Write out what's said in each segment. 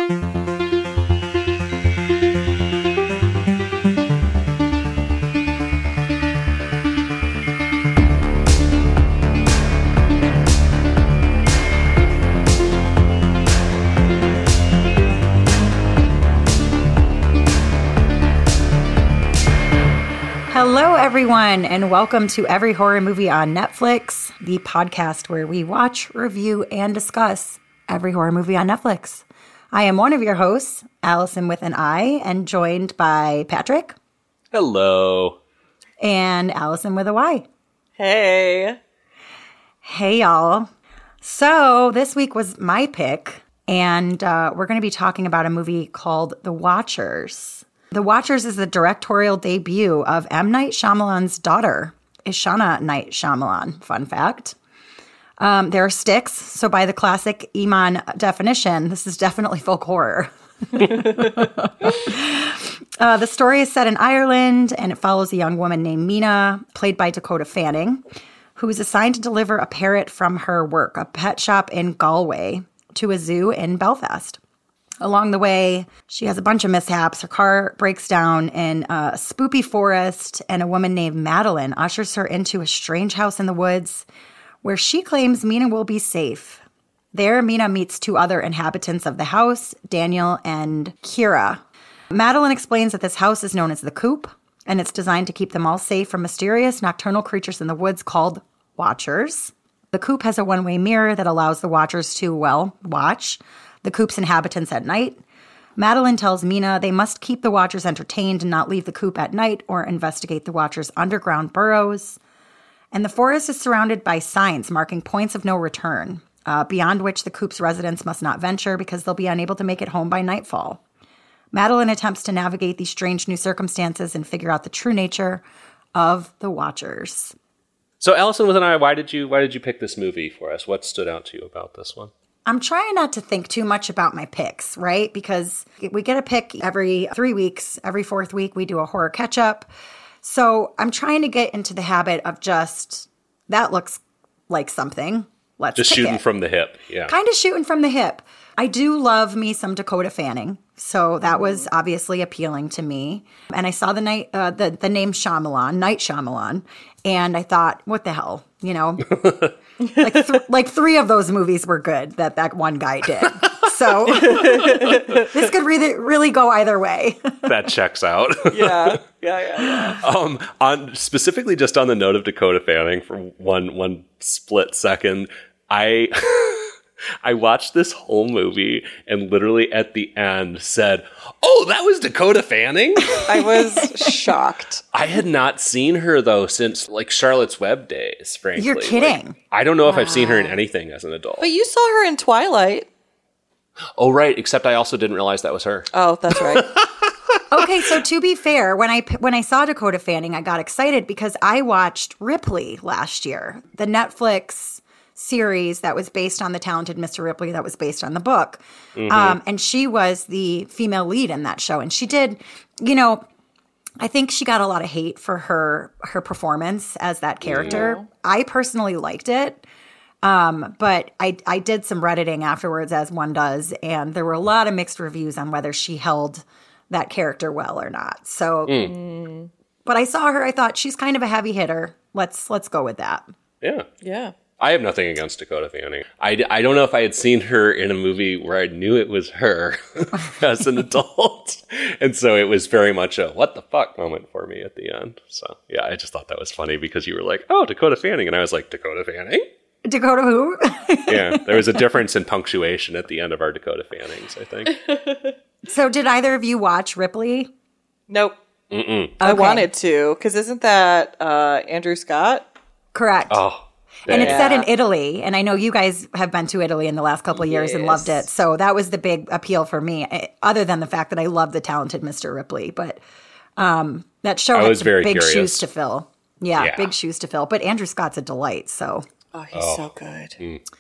Hello, everyone, and welcome to Every Horror Movie on Netflix, the podcast where we watch, review, and discuss every horror movie on Netflix. I am one of your hosts, Allison with an I, and joined by Patrick. Hello. And Allison with a Y. Hey. Hey, y'all. So this week was my pick, and we're going to be talking about a movie called The Watchers. The Watchers is the directorial debut of M. Night Shyamalan's daughter, Ishana Night Shyamalan. Fun fact. There are sticks, so by the classic Iman definition, this is definitely folk horror. The story is set in Ireland, and it follows a young woman named Mina, played by Dakota Fanning, who is assigned to deliver a parrot from her work, a pet shop in Galway, to a zoo in Belfast. Along the way, she has a bunch of mishaps. Her car breaks down in a spoopy forest, and a woman named Madeline ushers her into a strange house in the woods where she claims Mina will be safe. There, Mina meets two other inhabitants of the house, Daniel and Kira. Madeline explains that this house is known as the Coop, and it's designed to keep them all safe from mysterious nocturnal creatures in the woods called Watchers. The Coop has a one-way mirror that allows the Watchers to, watch the Coop's inhabitants at night. Madeline tells Mina they must keep the Watchers entertained and not leave the Coop at night or investigate the Watchers' underground burrows. And the forest is surrounded by signs marking points of no return, beyond which the Coop's residents must not venture because they'll be unable to make it home by nightfall. Madeline attempts to navigate these strange new circumstances and figure out the true nature of the Watchers. So Allison with an I, why did you pick this movie for us? What stood out to you about this one? I'm trying not to think too much about my picks, right? Because we get a pick every 3 weeks. Every fourth week, we do a horror catch-up. So I'm trying to get into the habit of just, that looks like something. Let's just pick shooting it. From the hip, yeah. Kind of shooting from the hip. I do love me some Dakota Fanning, so that was obviously appealing to me. And I saw the name Shyamalan, Night Shyamalan, and I thought, what the hell, you know? like three of those movies were good that one guy did. So this could really go either way. That checks out. Yeah. On specifically just on the note of Dakota Fanning for one split second, I watched this whole movie and literally at the end said, "Oh, that was Dakota Fanning?" I was shocked. I had not seen her, though, since, like, Charlotte's Web days, frankly. You're kidding. Like, I don't know if I've seen her in anything as an adult. But you saw her in Twilight. Oh, right, except I also didn't realize that was her. Oh, that's right. Okay, so to be fair, when I saw Dakota Fanning, I got excited because I watched Ripley last year, the Netflix series that was based on The Talented Mr. Ripley, that was based on the book. Mm-hmm. And she was the female lead in that show. And she did, I think she got a lot of hate for her performance as that character. Yeah. I personally liked it. But I did some Redditing afterwards, as one does, and there were a lot of mixed reviews on whether she held that character well or not. So, but I saw her, I thought she's kind of a heavy hitter. Let's go with that. Yeah. I have nothing against Dakota Fanning. I don't know if I had seen her in a movie where I knew it was her as an adult. And so it was very much a what the fuck moment for me at the end. So, yeah, I just thought that was funny because you were like, oh, Dakota Fanning. And I was like, Dakota Fanning? Dakota who? Yeah, there was a difference in punctuation at the end of our Dakota Fannings, I think. So did either of you watch Ripley? Nope. Mm-mm. I wanted to, because isn't that Andrew Scott? Correct. Oh. And it's set in Italy, and I know you guys have been to Italy in the last couple of years and loved it. So that was the big appeal for me, other than the fact that I love The Talented Mr. Ripley. But that show had some big shoes to fill. Yeah, big shoes to fill. But Andrew Scott's a delight, so. Oh, he's so good.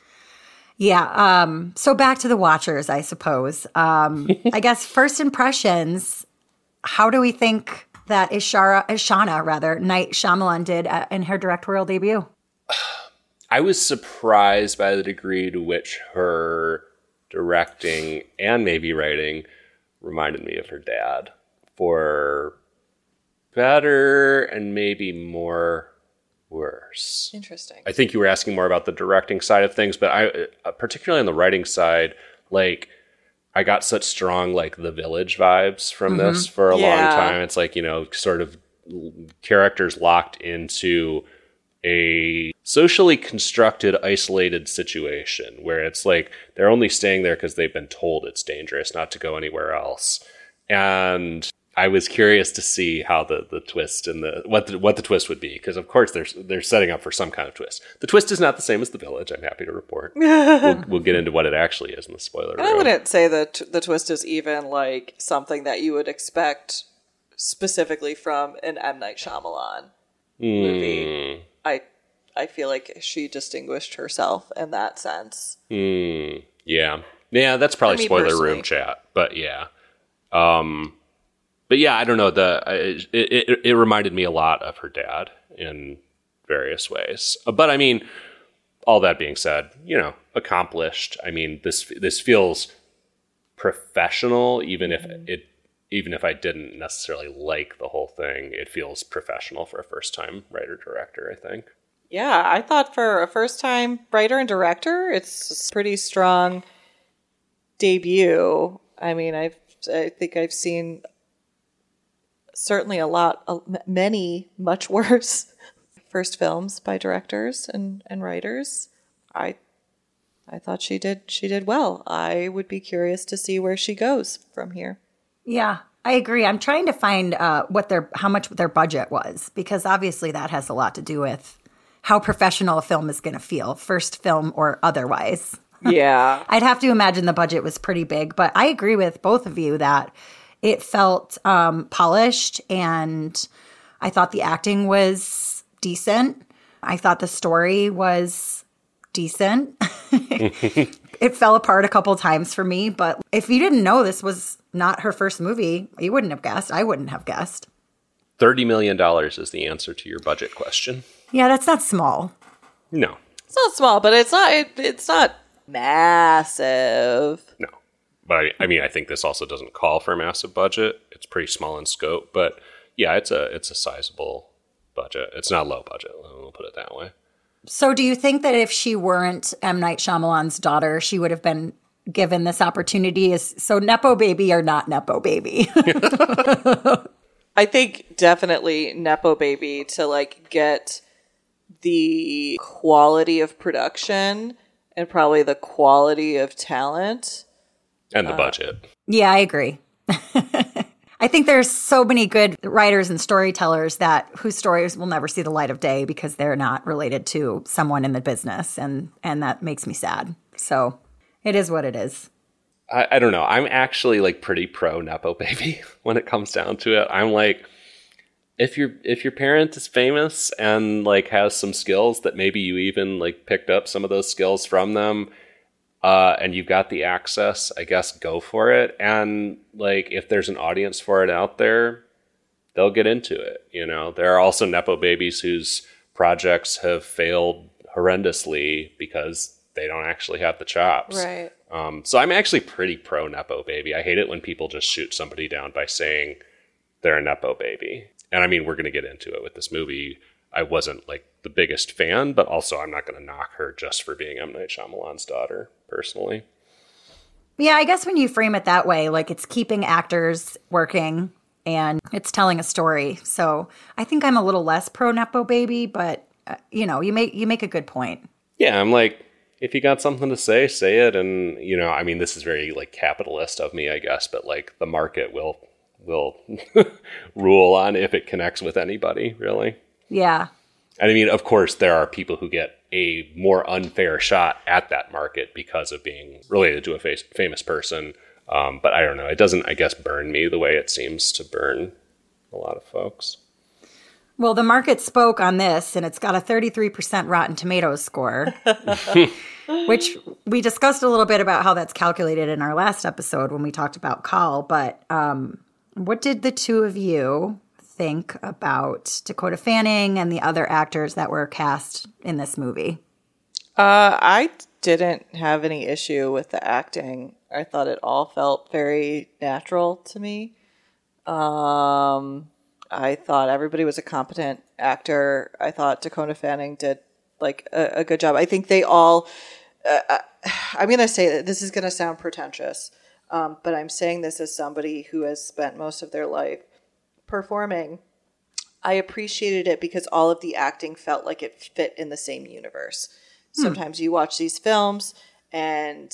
Yeah. So back to The Watchers, I suppose. I guess first impressions, how do we think that Ishana Night Shyamalan did in her directorial debut? I was surprised by the degree to which her directing and maybe writing reminded me of her dad, for better and maybe more worse. Interesting. I think you were asking more about the directing side of things, but I, particularly on the writing side, like, I got such strong, like, The Village vibes from this for a long time. It's like, you know, sort of characters locked into a socially constructed, isolated situation where it's like they're only staying there because they've been told it's dangerous not to go anywhere else. And I was curious to see how the twist and what the twist would be, because of course they're setting up for some kind of twist. The twist is not the same as The Village, I'm happy to report. We'll get into what it actually is in the spoiler room. I wouldn't say that the twist is even like something that you would expect specifically from an M. Night Shyamalan movie. I feel like she distinguished herself in that sense. Yeah, that's probably spoiler personally. Room chat, but yeah. But yeah, I don't know. It reminded me a lot of her dad in various ways. But I mean, all that being said, you know, accomplished. I mean, this feels professional, even if I didn't necessarily like the whole thing. It feels professional for a first-time writer-director, I think. Yeah, I thought for a first-time writer and director, it's a pretty strong debut. I mean, I think I've seen certainly many much worse first films by directors and writers. I thought she did well. I would be curious to see where she goes from here. Yeah, I agree. I'm trying to find how much their budget was, because obviously that has a lot to do with how professional a film is going to feel, first film or otherwise. Yeah. I'd have to imagine the budget was pretty big, but I agree with both of you that it felt polished, and I thought the acting was decent. I thought the story was decent. It fell apart a couple times for me, but if you didn't know this was not her first movie, you wouldn't have guessed. I wouldn't have guessed. $30 million is the answer to your budget question. Yeah, that's not small. No. It's not small, but it's not massive. No. But I mean, I think this also doesn't call for a massive budget. It's pretty small in scope, but yeah, it's a sizable budget. It's not low budget. We'll put it that way. So do you think that if she weren't M. Night Shyamalan's daughter, she would have been given this opportunity? So Nepo baby or not Nepo baby? I think definitely Nepo baby to like get the quality of production and probably the quality of talent. And the budget. Yeah, I agree. I think there's so many good writers and storytellers whose stories will never see the light of day because they're not related to someone in the business, and that makes me sad. So it is what it is. I don't know. I'm actually like pretty pro Nepo baby when it comes down to it. I'm like, if your parent is famous and like has some skills that maybe you even like picked up some of those skills from them, and you've got the access, I guess go for it. And like, if there's an audience for it out there, they'll get into it. You know, there are also Nepo babies whose projects have failed horrendously because they don't actually have the chops. Right. So I'm actually pretty pro Nepo baby. I hate it when people just shoot somebody down by saying they're a Nepo baby. And I mean, we're going to get into it with this movie. I wasn't like the biggest fan, but also I'm not going to knock her just for being M. Night Shyamalan's daughter, personally. Yeah, I guess when you frame it that way, like it's keeping actors working and it's telling a story. So I think I'm a little less pro Nepo baby, but you know, you make a good point. Yeah, I'm like, if you got something to say it. And, you know, I mean, this is very like capitalist of me, I guess, but like the market will rule on if it connects with anybody, really. Yeah. And I mean, of course, there are people who get a more unfair shot at that market because of being related to a famous person. But I don't know. It doesn't, I guess, burn me the way it seems to burn a lot of folks. Well, the market spoke on this, and it's got a 33% Rotten Tomatoes score, which we discussed a little bit about how that's calculated in our last episode when we talked about Call. But what did the two of you think about Dakota Fanning and the other actors that were cast in this movie? I didn't have any issue with the acting. I thought it all felt very natural to me. I thought everybody was a competent actor. I thought Dakota Fanning did like a good job. I think they all, I'm going to say that this is going to sound pretentious, but I'm saying this as somebody who has spent most of their life performing. I appreciated it because all of the acting felt like it fit in the same universe. Sometimes you watch these films and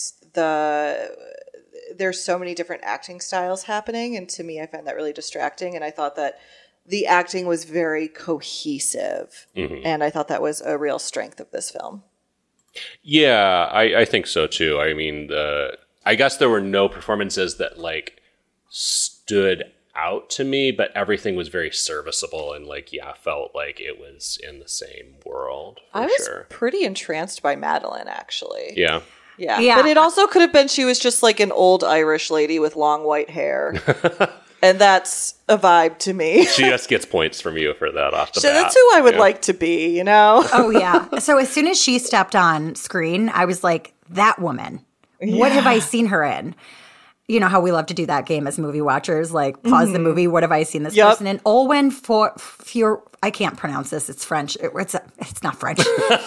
there's so many different acting styles happening, and to me I find that really distracting, and I thought that the acting was very cohesive, and I thought that was a real strength of this film. Yeah, I think so too. I mean, I guess there were no performances that like stood out to me, but everything was very serviceable and like, yeah, felt like it was in the same world. I was pretty entranced by Madeline, actually. Yeah. Yeah. But it also could have been she was just like an old Irish lady with long white hair. And that's a vibe to me. She just gets points from you for that off the bat. So that's who I would like to be, you know? Oh, yeah. So as soon as she stepped on screen, I was like, that woman. Yeah. What have I seen her in? You know how we love to do that game as movie watchers, like pause the movie. What have I seen this person in? Olwen for I can't pronounce this. It's French. It's not French.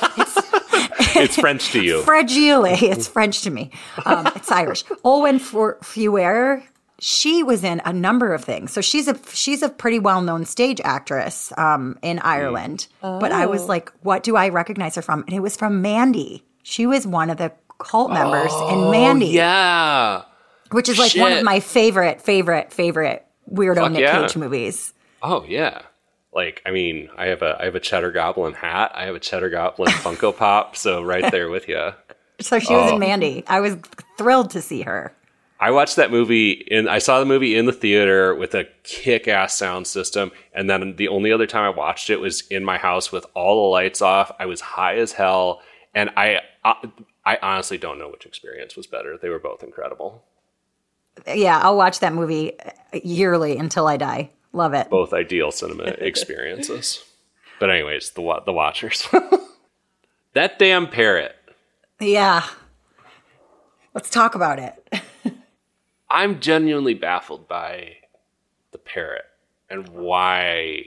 It's French to you. Fragile. It's French to me. It's Irish. Olwen Fuer. She was in a number of things. So she's a pretty well-known stage actress in Ireland. But I was like, what do I recognize her from? And it was from Mandy. She was one of the cult members in Mandy. Yeah. Which is like one of my favorite weirdo Nick Cage movies. Oh yeah. Like, I mean, I have a Cheddar Goblin hat. I have a Cheddar Goblin Funko Pop. So right there with you. So she was in Mandy. I was thrilled to see her. I watched that movie I saw the movie in the theater with a kick-ass sound system. And then the only other time I watched it was in my house with all the lights off. I was high as hell. And I honestly don't know which experience was better. They were both incredible. Yeah, I'll watch that movie yearly until I die. Love it. Both ideal cinema experiences. But anyways, the Watchers. That damn parrot. Yeah. Let's talk about it. I'm genuinely baffled by the parrot and why.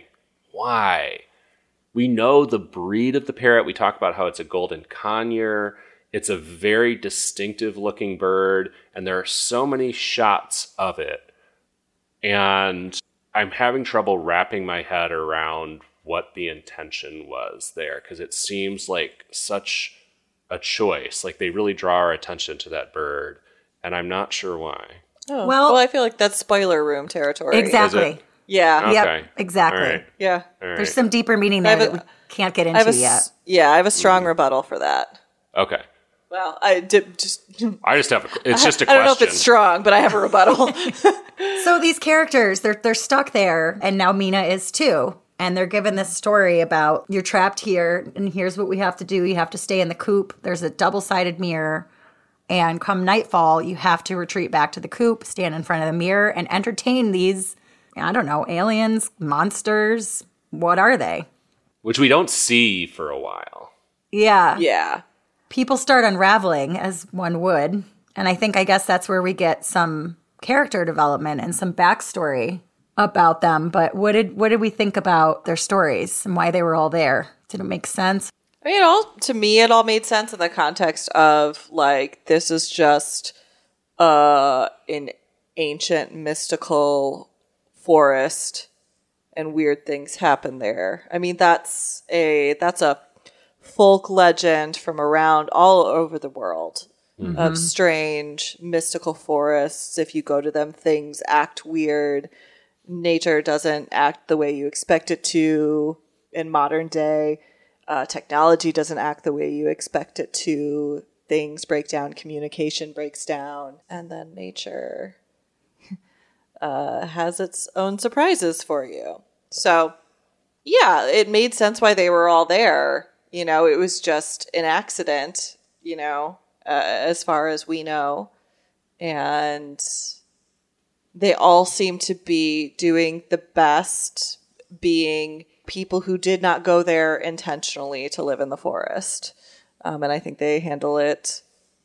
We know the breed of the parrot. We talk about how it's a golden conure. It's a very distinctive looking bird, and there are so many shots of it. And I'm having trouble wrapping my head around what the intention was there, because it seems like such a choice. Like they really draw our attention to that bird, and I'm not sure why. Oh, well, I feel like that's spoiler room territory. Exactly. Yeah. Okay. Yep, exactly. All right. Yeah. All right. There's some deeper meaning there that we can't get into yet. Yeah, I have a strong rebuttal for that. Okay. Well, I just have it's just a question. I don't know if it's strong, but I have a rebuttal. So these characters, they're stuck there, and now Mina is too. And they're given this story about, you're trapped here, and here's what we have to do. You have to stay in the coop. There's a double-sided mirror. And come nightfall, you have to retreat back to the coop, stand in front of the mirror, and entertain these, I don't know, aliens, monsters. What are they? Which we don't see for a while. Yeah. Yeah. People start unraveling, as one would. And I guess that's where we get some character development and some backstory about them. But what did we think about their stories and why they were all there? Did it make sense? I mean, to me, it all made sense in the context of, like, this is just an ancient mystical forest and weird things happen there. I mean, that's a folk legend from around all over the world of strange mystical forests. If you go to them, things act weird. Nature doesn't act the way you expect it to in modern day. Technology doesn't act the way you expect it to. Things break down, communication breaks down, and then nature has its own surprises for you. So, yeah, it made sense why they were all there. You know, it was just an accident, you know, as far as we know. And they all seem to be doing the best, being people who did not go there intentionally to live in the forest. And I think they handle it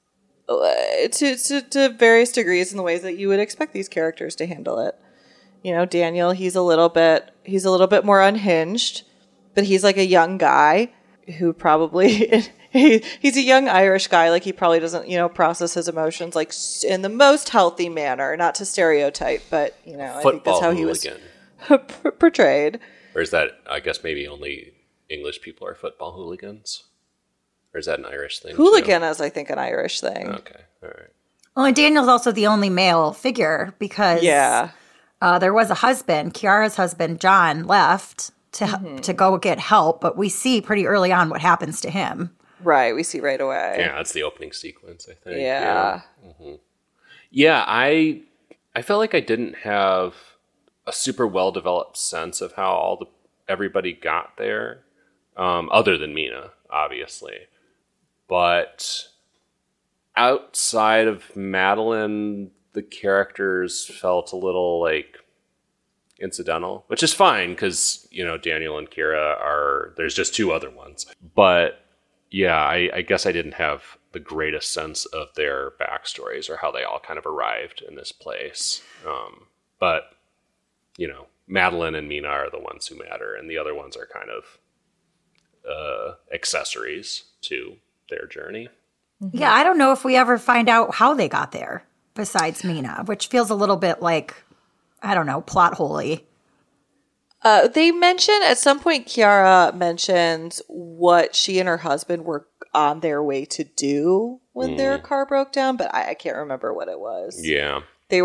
to various degrees in the ways that you would expect these characters to handle it. You know, Daniel, he's a little bit more unhinged, but he's like a young guy who probably he's a young Irish guy. Like, he probably doesn't, process his emotions like in the most healthy manner, not to stereotype, but I think that's how he was portrayed. Or is that, I guess maybe only English people are football hooligans? Or is that an Irish thing? Hooligan is, I think, an Irish thing. Okay, all right. Well, and Daniel's also the only male figure because there was a husband. Kiara's husband, John, left to go get help, but we see pretty early on what happens to him. Right, we see right away. Yeah, that's the opening sequence, I think. Yeah. Yeah, I felt like I didn't have a super well-developed sense of how everybody got there, other than Mina, obviously. But outside of Madeline, the characters felt a little like incidental, which is fine because, Daniel and Kira there's just two other ones. But yeah, I guess I didn't have the greatest sense of their backstories or how they all kind of arrived in this place. But, Madeline and Mina are the ones who matter, and the other ones are kind of accessories to their journey. Yeah, I don't know if we ever find out how they got there besides Mina, which feels a little bit like, I don't know, plot holy. They mention at some point, Kiara mentions what she and her husband were on their way to do when their car broke down, but I can't remember what it was. Yeah.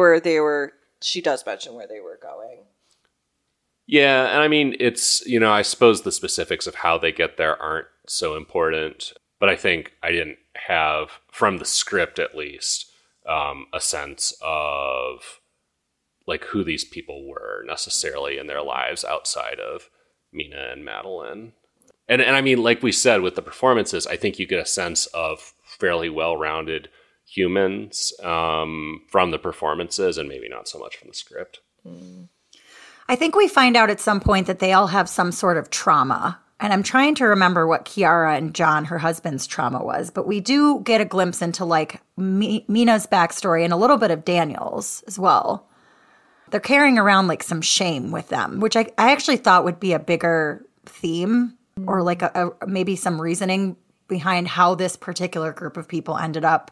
She does mention where they were going. Yeah, and I mean, it's, I suppose the specifics of how they get there aren't so important, but I think I didn't have, from the script at least, a sense of like who these people were necessarily in their lives outside of Mina and Madeline. And I mean, like we said, with the performances, I think you get a sense of fairly well-rounded humans from the performances and maybe not so much from the script. I think we find out at some point that they all have some sort of trauma. And I'm trying to remember what Kiara and John, her husband's trauma was. But we do get a glimpse into like Mina's backstory and a little bit of Daniel's as well. They're carrying around like some shame with them, which I actually thought would be a bigger theme or like a maybe some reasoning behind how this particular group of people ended up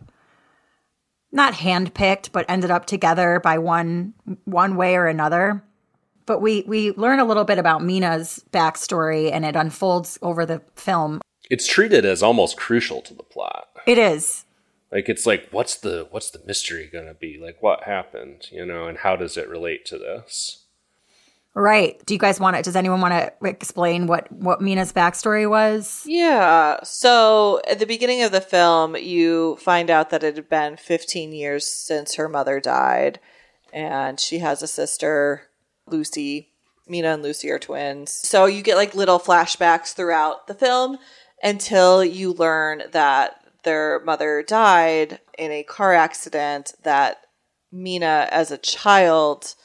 not handpicked, but ended up together by one way or another. But we learn a little bit about Mina's backstory, and it unfolds over the film. It's treated as almost crucial to the plot. It is. Like, it's like, what's the mystery going to be? Like, what happened, and how does it relate to this? Right. Does anyone want to explain what Mina's backstory was? Yeah. So at the beginning of the film, you find out that it had been 15 years since her mother died, and she has a sister, Lucy. Mina and Lucy are twins. So you get like little flashbacks throughout the film until you learn that their mother died in a car accident that Mina, as a child,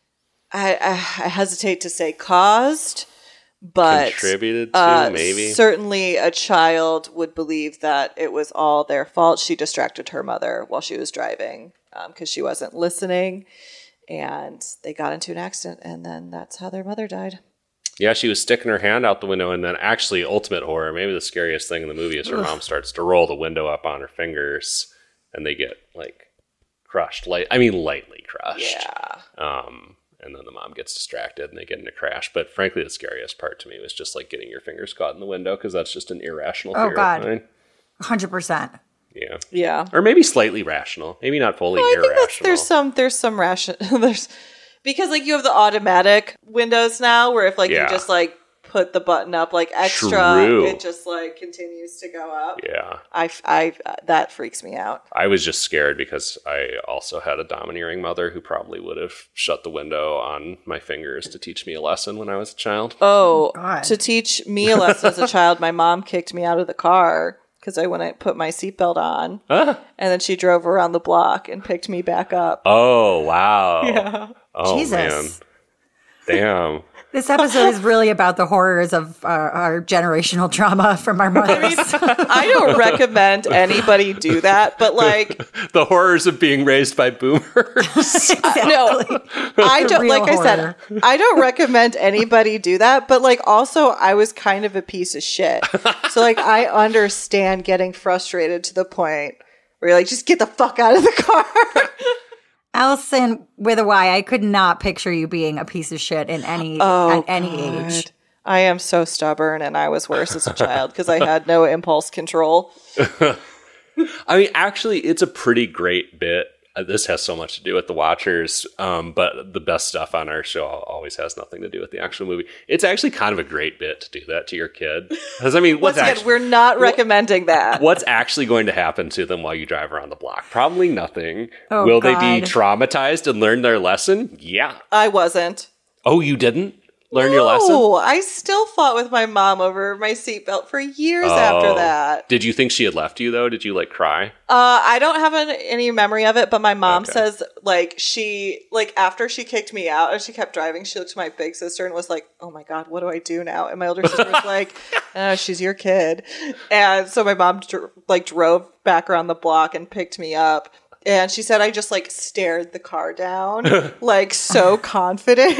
I hesitate to say caused, but contributed to, maybe. Certainly a child would believe that it was all their fault. She distracted her mother while she was driving because she wasn't listening, and they got into an accident, and then that's how their mother died. Yeah, she was sticking her hand out the window, and then actually, ultimate horror, maybe the scariest thing in the movie is her mom starts to roll the window up on her fingers, and they get, like, crushed. Lightly crushed. Yeah. And then the mom gets distracted, and they get in a crash. But frankly, the scariest part to me was just, like, getting your fingers caught in the window, because that's just an irrational fear of mine. 100%. Yeah. Yeah. Or maybe slightly rational. Maybe not fully irrational. I think there's some ration. Because, like, you have the automatic windows now where if, like, you just, like, put the button up, like, extra, it just, like, continues to go up. Yeah. That freaks me out. I was just scared because I also had a domineering mother who probably would have shut the window on my fingers to teach me a lesson when I was a child. Oh, God. To teach me a lesson as a child, my mom kicked me out of the car because I wouldn't put my seatbelt on. And then she drove around the block and picked me back up. Oh, wow. Yeah. Oh, Jesus. man. Damn. This episode is really about the horrors of our generational trauma from our mothers. I mean, I don't recommend anybody do that, but like the horrors of being raised by boomers. no, I don't. Like I said, I don't recommend anybody do that. But like, also, I was kind of a piece of shit, so like, I understand getting frustrated to the point where you're like, just get the fuck out of the car. Allison with a Y, I could not picture you being a piece of shit in at any age. I am so stubborn, and I was worse as a child because I had no impulse control. I mean, actually, it's a pretty great bit. This has so much to do with the Watchers, but the best stuff on our show always has nothing to do with the actual movie. It's actually kind of a great bit to do that to your kid. Because, I mean, we're not recommending that. What's actually going to happen to them while you drive around the block? Probably nothing. Oh, Will God. they be traumatized and learn their lesson? Yeah. I wasn't. Oh, you didn't learn your lesson? No, I still fought with my mom over my seatbelt for years after that. Did you think she had left you, though? Did you, like, cry? I don't have any memory of it, but my mom says, like, after she kicked me out and she kept driving, she looked to my big sister and was like, oh my God, what do I do now? And my older sister was like, oh, she's your kid. And so my mom, drove back around the block and picked me up. And she said I just, like, stared the car down, like, so confident.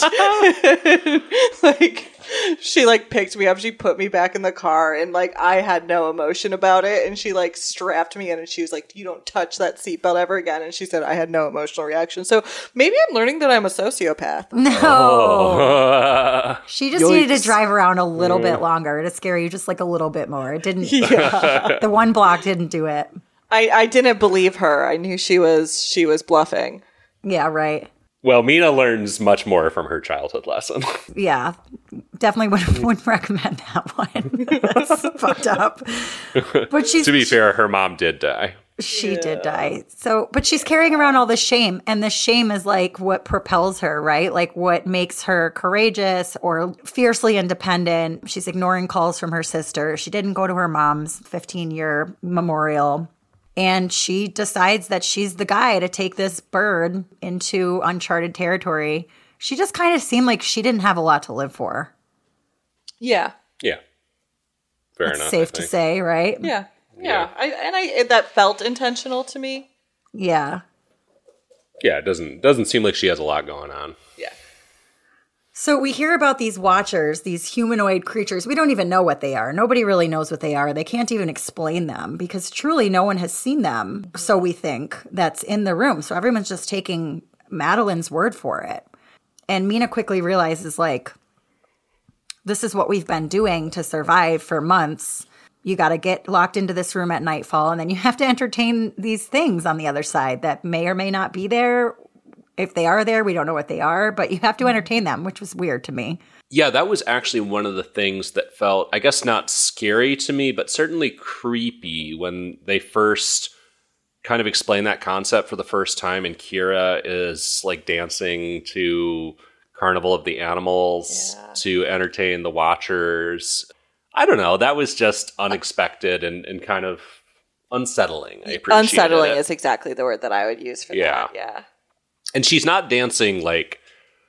Like, she, like, picked me up. She put me back in the car. And, like, I had no emotion about it. And she, like, strapped me in. And she was like, you don't touch that seatbelt ever again. And she said I had no emotional reaction. So maybe I'm learning that I'm a sociopath. No. Oh. She just needed to drive around a little bit longer to scare you just like a little bit more. It didn't. Yeah. The one block didn't do it. I didn't believe her. I knew she was bluffing. Yeah, right. Well, Mina learns much more from her childhood lesson. Yeah, definitely wouldn't recommend that one. That's fucked up. But To be fair, her mom did die. She did die. So, but she's carrying around all this shame, and the shame is like what propels her, right? Like what makes her courageous or fiercely independent. She's ignoring calls from her sister. She didn't go to her mom's 15-year memorial. And she decides that she's the guy to take this bird into uncharted territory. She just kind of seemed like she didn't have a lot to live for. Yeah. Yeah. Fair That's enough. safe to say, right? Yeah. That felt intentional to me. Yeah. Yeah, it doesn't seem like she has a lot going on. Yeah. So we hear about these Watchers, these humanoid creatures. We don't even know what they are. Nobody really knows what they are. They can't even explain them because truly no one has seen them, so we think, that's in the room. So everyone's just taking Madeline's word for it. And Mina quickly realizes, like, this is what we've been doing to survive for months. You got to get locked into this room at nightfall, and then you have to entertain these things on the other side that may or may not be there. If they are there, we don't know what they are, but you have to entertain them, which was weird to me. Yeah, that was actually one of the things that felt, I guess, not scary to me, but certainly creepy when they first kind of explained that concept for the first time. And Kira is like dancing to Carnival of the Animals to entertain the Watchers. I don't know. That was just unexpected and kind of unsettling. I appreciate Unsettling it. is exactly the word that I would use for that. Yeah. And she's not dancing like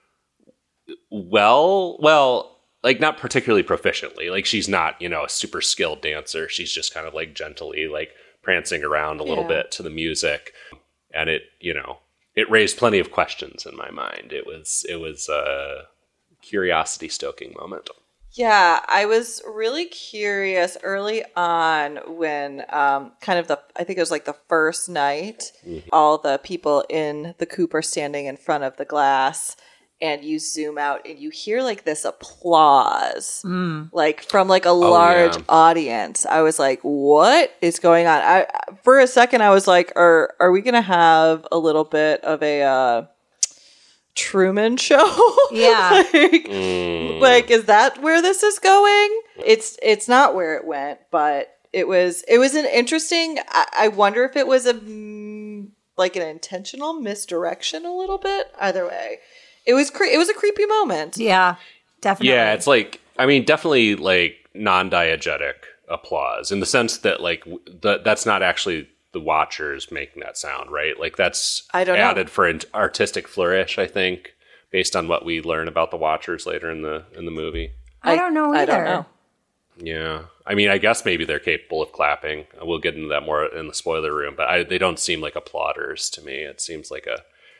well, like not particularly proficiently. Like she's not, a super skilled dancer. She's just kind of like gently like prancing around a little bit to the music. And it raised plenty of questions in my mind. It was a curiosity stoking moment. Yeah, I was really curious early on when I think it was like the first night, all the people in the coop are standing in front of the glass and you zoom out and you hear like this applause, like from like a large audience. I was like, what is going on? For a second, I was like, are we going to have a little bit of a Truman Show? Yeah. like, is that where this is going? It's not where it went, but it was an interesting, I wonder if it was like an intentional misdirection a little bit. Either way, it was a creepy moment. Yeah, definitely. Yeah, it's like, I mean, definitely like non-diegetic applause in the sense that like that's not actually the Watchers making that sound, right? Like that's added for an artistic flourish, I think. based on what we learn about the Watchers later in the movie. I don't know either. I don't know. Yeah. I mean, I guess maybe they're capable of clapping. We'll get into that more in the spoiler room, but they don't seem like applauders to me. It seems like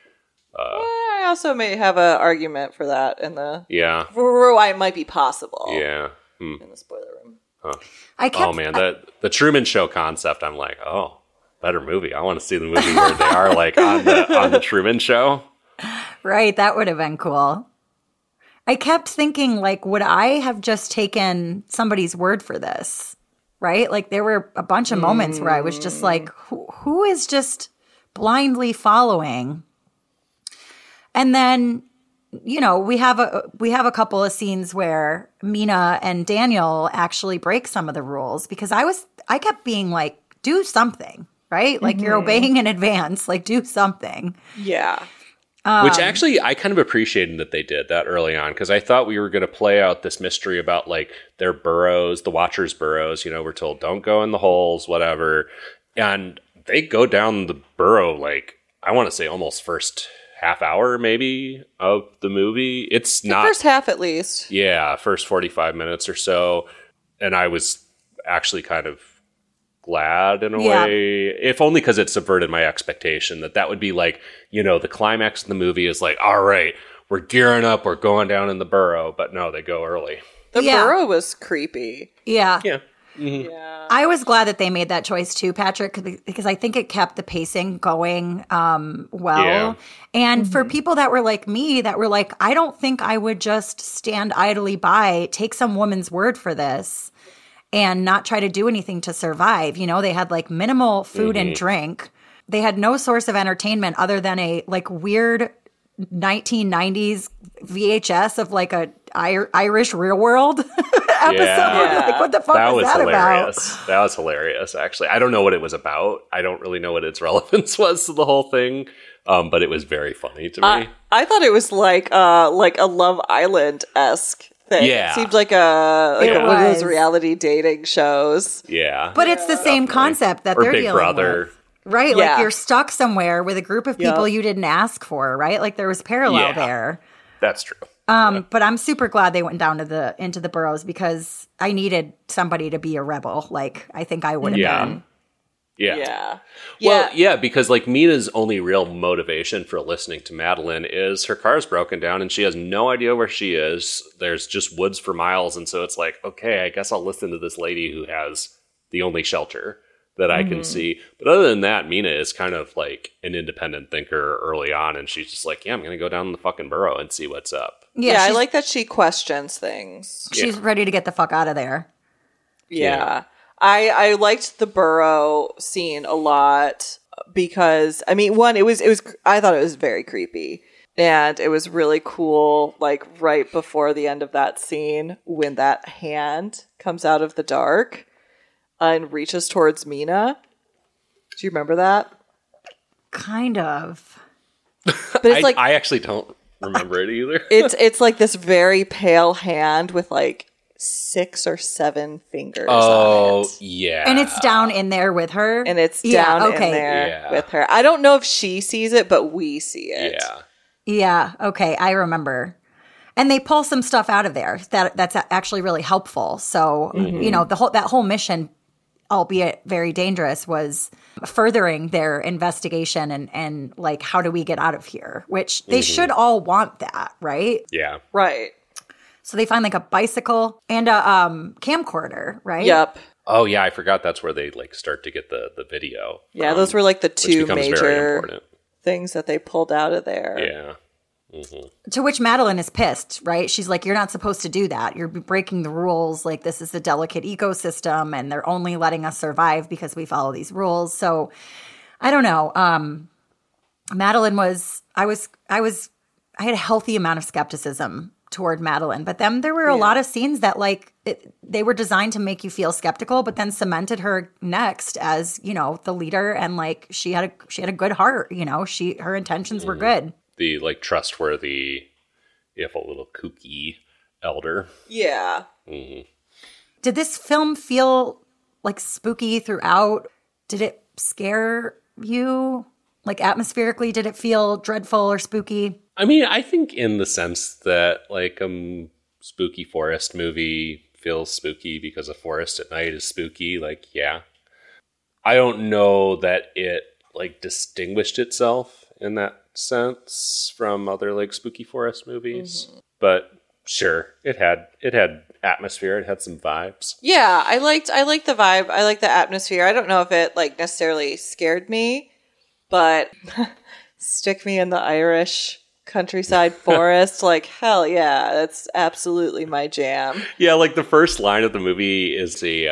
I also may have an argument for that in the yeah. for why it might be possible. Yeah. In the spoiler room. Oh man, the Truman Show concept. I'm like, oh, better movie. I want to see the movie where they are like on the Truman Show. Right, that would have been cool. I kept thinking, like, would I have just taken somebody's word for this? Right? Like, there were a bunch of moments where I was just like, who is just blindly following? And then, you know, we have a couple of scenes where Mina and Daniel actually break some of the rules because I kept being like, do something, right? Like, you're obeying in advance, like, do something. Yeah. Which actually, I kind of appreciated that they did that early on, because I thought we were going to play out this mystery about like their burrows, the Watchers' burrows. You know, we're told don't go in the holes, whatever, and they go down the burrow like, I want to say almost first half hour maybe of the movie. It's not first half at least. Yeah, first 45 minutes or so, and I was actually kind of glad in a way, if only because it subverted my expectation that would be like, you know, the climax of the movie is like, all right, we're gearing up, we're going down in the burrow, but no, they go early. The burrow was creepy. Yeah. Yeah. I was glad that they made that choice too, Patrick, because I think it kept the pacing going well. Yeah. And for people that were like me, that were like, I don't think I would just stand idly by, take some woman's word for this, and not try to do anything to survive. You know, they had like minimal food and drink. They had no source of entertainment other than a like weird 1990s VHS of like a Irish Real World episode. Yeah. Like, what the fuck That was was that hilarious. about? That was hilarious, actually. I don't know what it was about. I don't really know what its relevance was to the whole thing, but it was very funny to me. I thought it was like a Love Island-esque thing. Yeah. It seemed like one of was. those reality dating shows. Yeah. But it's the same concept that or they're Big dealing Brother. with. Right? Yeah. Like you're stuck somewhere with a group of people you didn't ask for, right? Like there was parallel there. That's true. But I'm super glad they went down into the burrows because I needed somebody to be a rebel. Like I think I would have been. Yeah. Well, yeah, because like Mina's only real motivation for listening to Madeline is her car's broken down and she has no idea where she is. There's just woods for miles. And so it's like, okay, I guess I'll listen to this lady who has the only shelter that I can see. But other than that, Mina is kind of like an independent thinker early on. And she's just like, yeah, I'm going to go down the fucking burrow and see what's up. Yeah, I like that she questions things. She's ready to get the fuck out of there. Yeah. I liked the burrow scene a lot because, I mean, one, I thought it was very creepy. And it was really cool, like, right before the end of that scene, when that hand comes out of the dark and reaches towards Mina. Do you remember that? Kind of. But it's like, I actually don't remember it either. it's like this very pale hand with, like, 6 or 7 fingers on it. Yeah. And it's down in there with her. And it's down in there with her. I don't know if she sees it, but we see it. Yeah. Yeah. Okay. I remember. And they pull some stuff out of there that's actually really helpful. So, you know, that whole mission, albeit very dangerous, was furthering their investigation and like, how do we get out of here? Which they should all want that, right? Yeah. Right. So they find like a bicycle and a camcorder, right? Yep. Oh, yeah. I forgot that's where they like start to get the video. Yeah, those were like the two very major important. things that they pulled out of there. Yeah. To which Madeline is pissed, right? She's like, you're not supposed to do that. You're breaking the rules. Like, this is a delicate ecosystem, and they're only letting us survive because we follow these rules. So, I don't know. Madeline was, I had a healthy amount of skepticism toward Madeline. But then there were a lot of scenes that, like, they were designed to make you feel skeptical, but then cemented her next as, you know, the leader. And, like, she had a good heart, you know? Her intentions were good. The like trustworthy, if a little kooky elder. Yeah. Did this film feel like spooky throughout? Did it scare you? Like atmospherically, did it feel dreadful or spooky? I mean, I think in the sense that like spooky forest movie feels spooky because a forest at night is spooky. Like, yeah. I don't know that it like distinguished itself in that sense from other like spooky forest movies, but sure, it had atmosphere. It had some vibes. Yeah, I liked the vibe. I liked the atmosphere. I don't know if it like necessarily scared me, but stick me in the Irish countryside forest, like hell yeah, that's absolutely my jam. Yeah, like the first line of the movie is a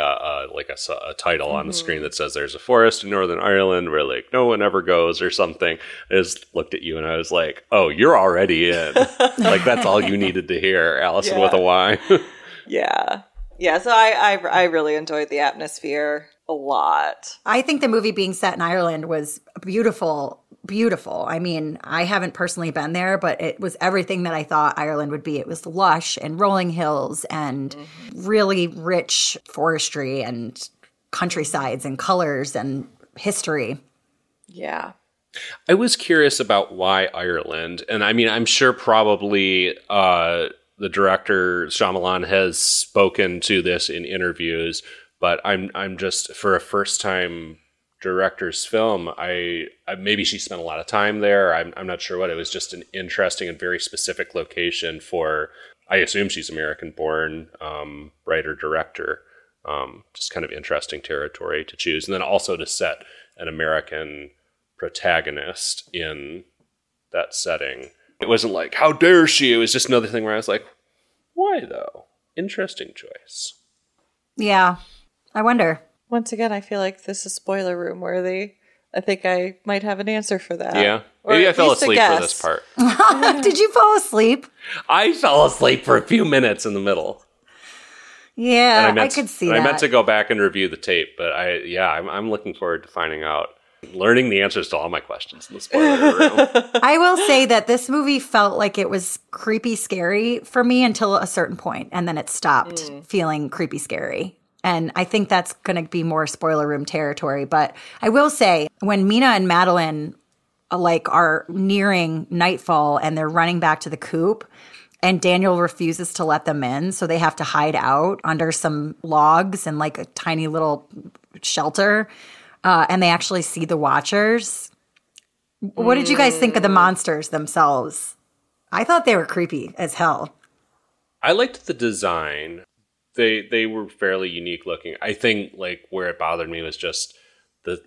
title on the screen that says "There's a forest in Northern Ireland where like no one ever goes" or something. I just looked at you and I was like, "Oh, you're already in." Like that's all you needed to hear, Allison with a Y. Yeah. So I really enjoyed the atmosphere a lot. I think the movie being set in Ireland was beautiful. I mean, I haven't personally been there, but it was everything that I thought Ireland would be. It was lush and rolling hills and really rich forestry and countrysides and colors and history. Yeah. I was curious about why Ireland. And I mean, I'm sure probably the director Shyamalan has spoken to this in interviews, but I'm just, for a first time director's film, I maybe she spent a lot of time there. I'm not sure what. It was just an interesting and very specific location for, I assume she's American born, writer director. Just kind of interesting territory to choose. And then also to set an American protagonist in that setting. It wasn't like, how dare she? It was just another thing where I was like, why though? Interesting choice. Yeah. I wonder. Once again, I feel like this is spoiler room worthy. I think I might have an answer for that. Yeah. Or Maybe I at fell least a asleep for guess. this part. Did you fall asleep? I fell asleep for a few minutes in the middle. Yeah, And I could see that. I meant to go back and review the tape, but I'm looking forward to finding out, learning the answers to all my questions in the spoiler room. I will say that this movie felt like it was creepy scary for me until a certain point, and then it stopped feeling creepy scary. And I think that's going to be more spoiler room territory. But I will say, when Mina and Madeline are nearing nightfall and they're running back to the coop, and Daniel refuses to let them in, so they have to hide out under some logs and like a tiny little shelter, and they actually see the Watchers. What did you guys think of the monsters themselves? I thought they were creepy as hell. I liked the design. They were fairly unique looking. I think like where it bothered me was just the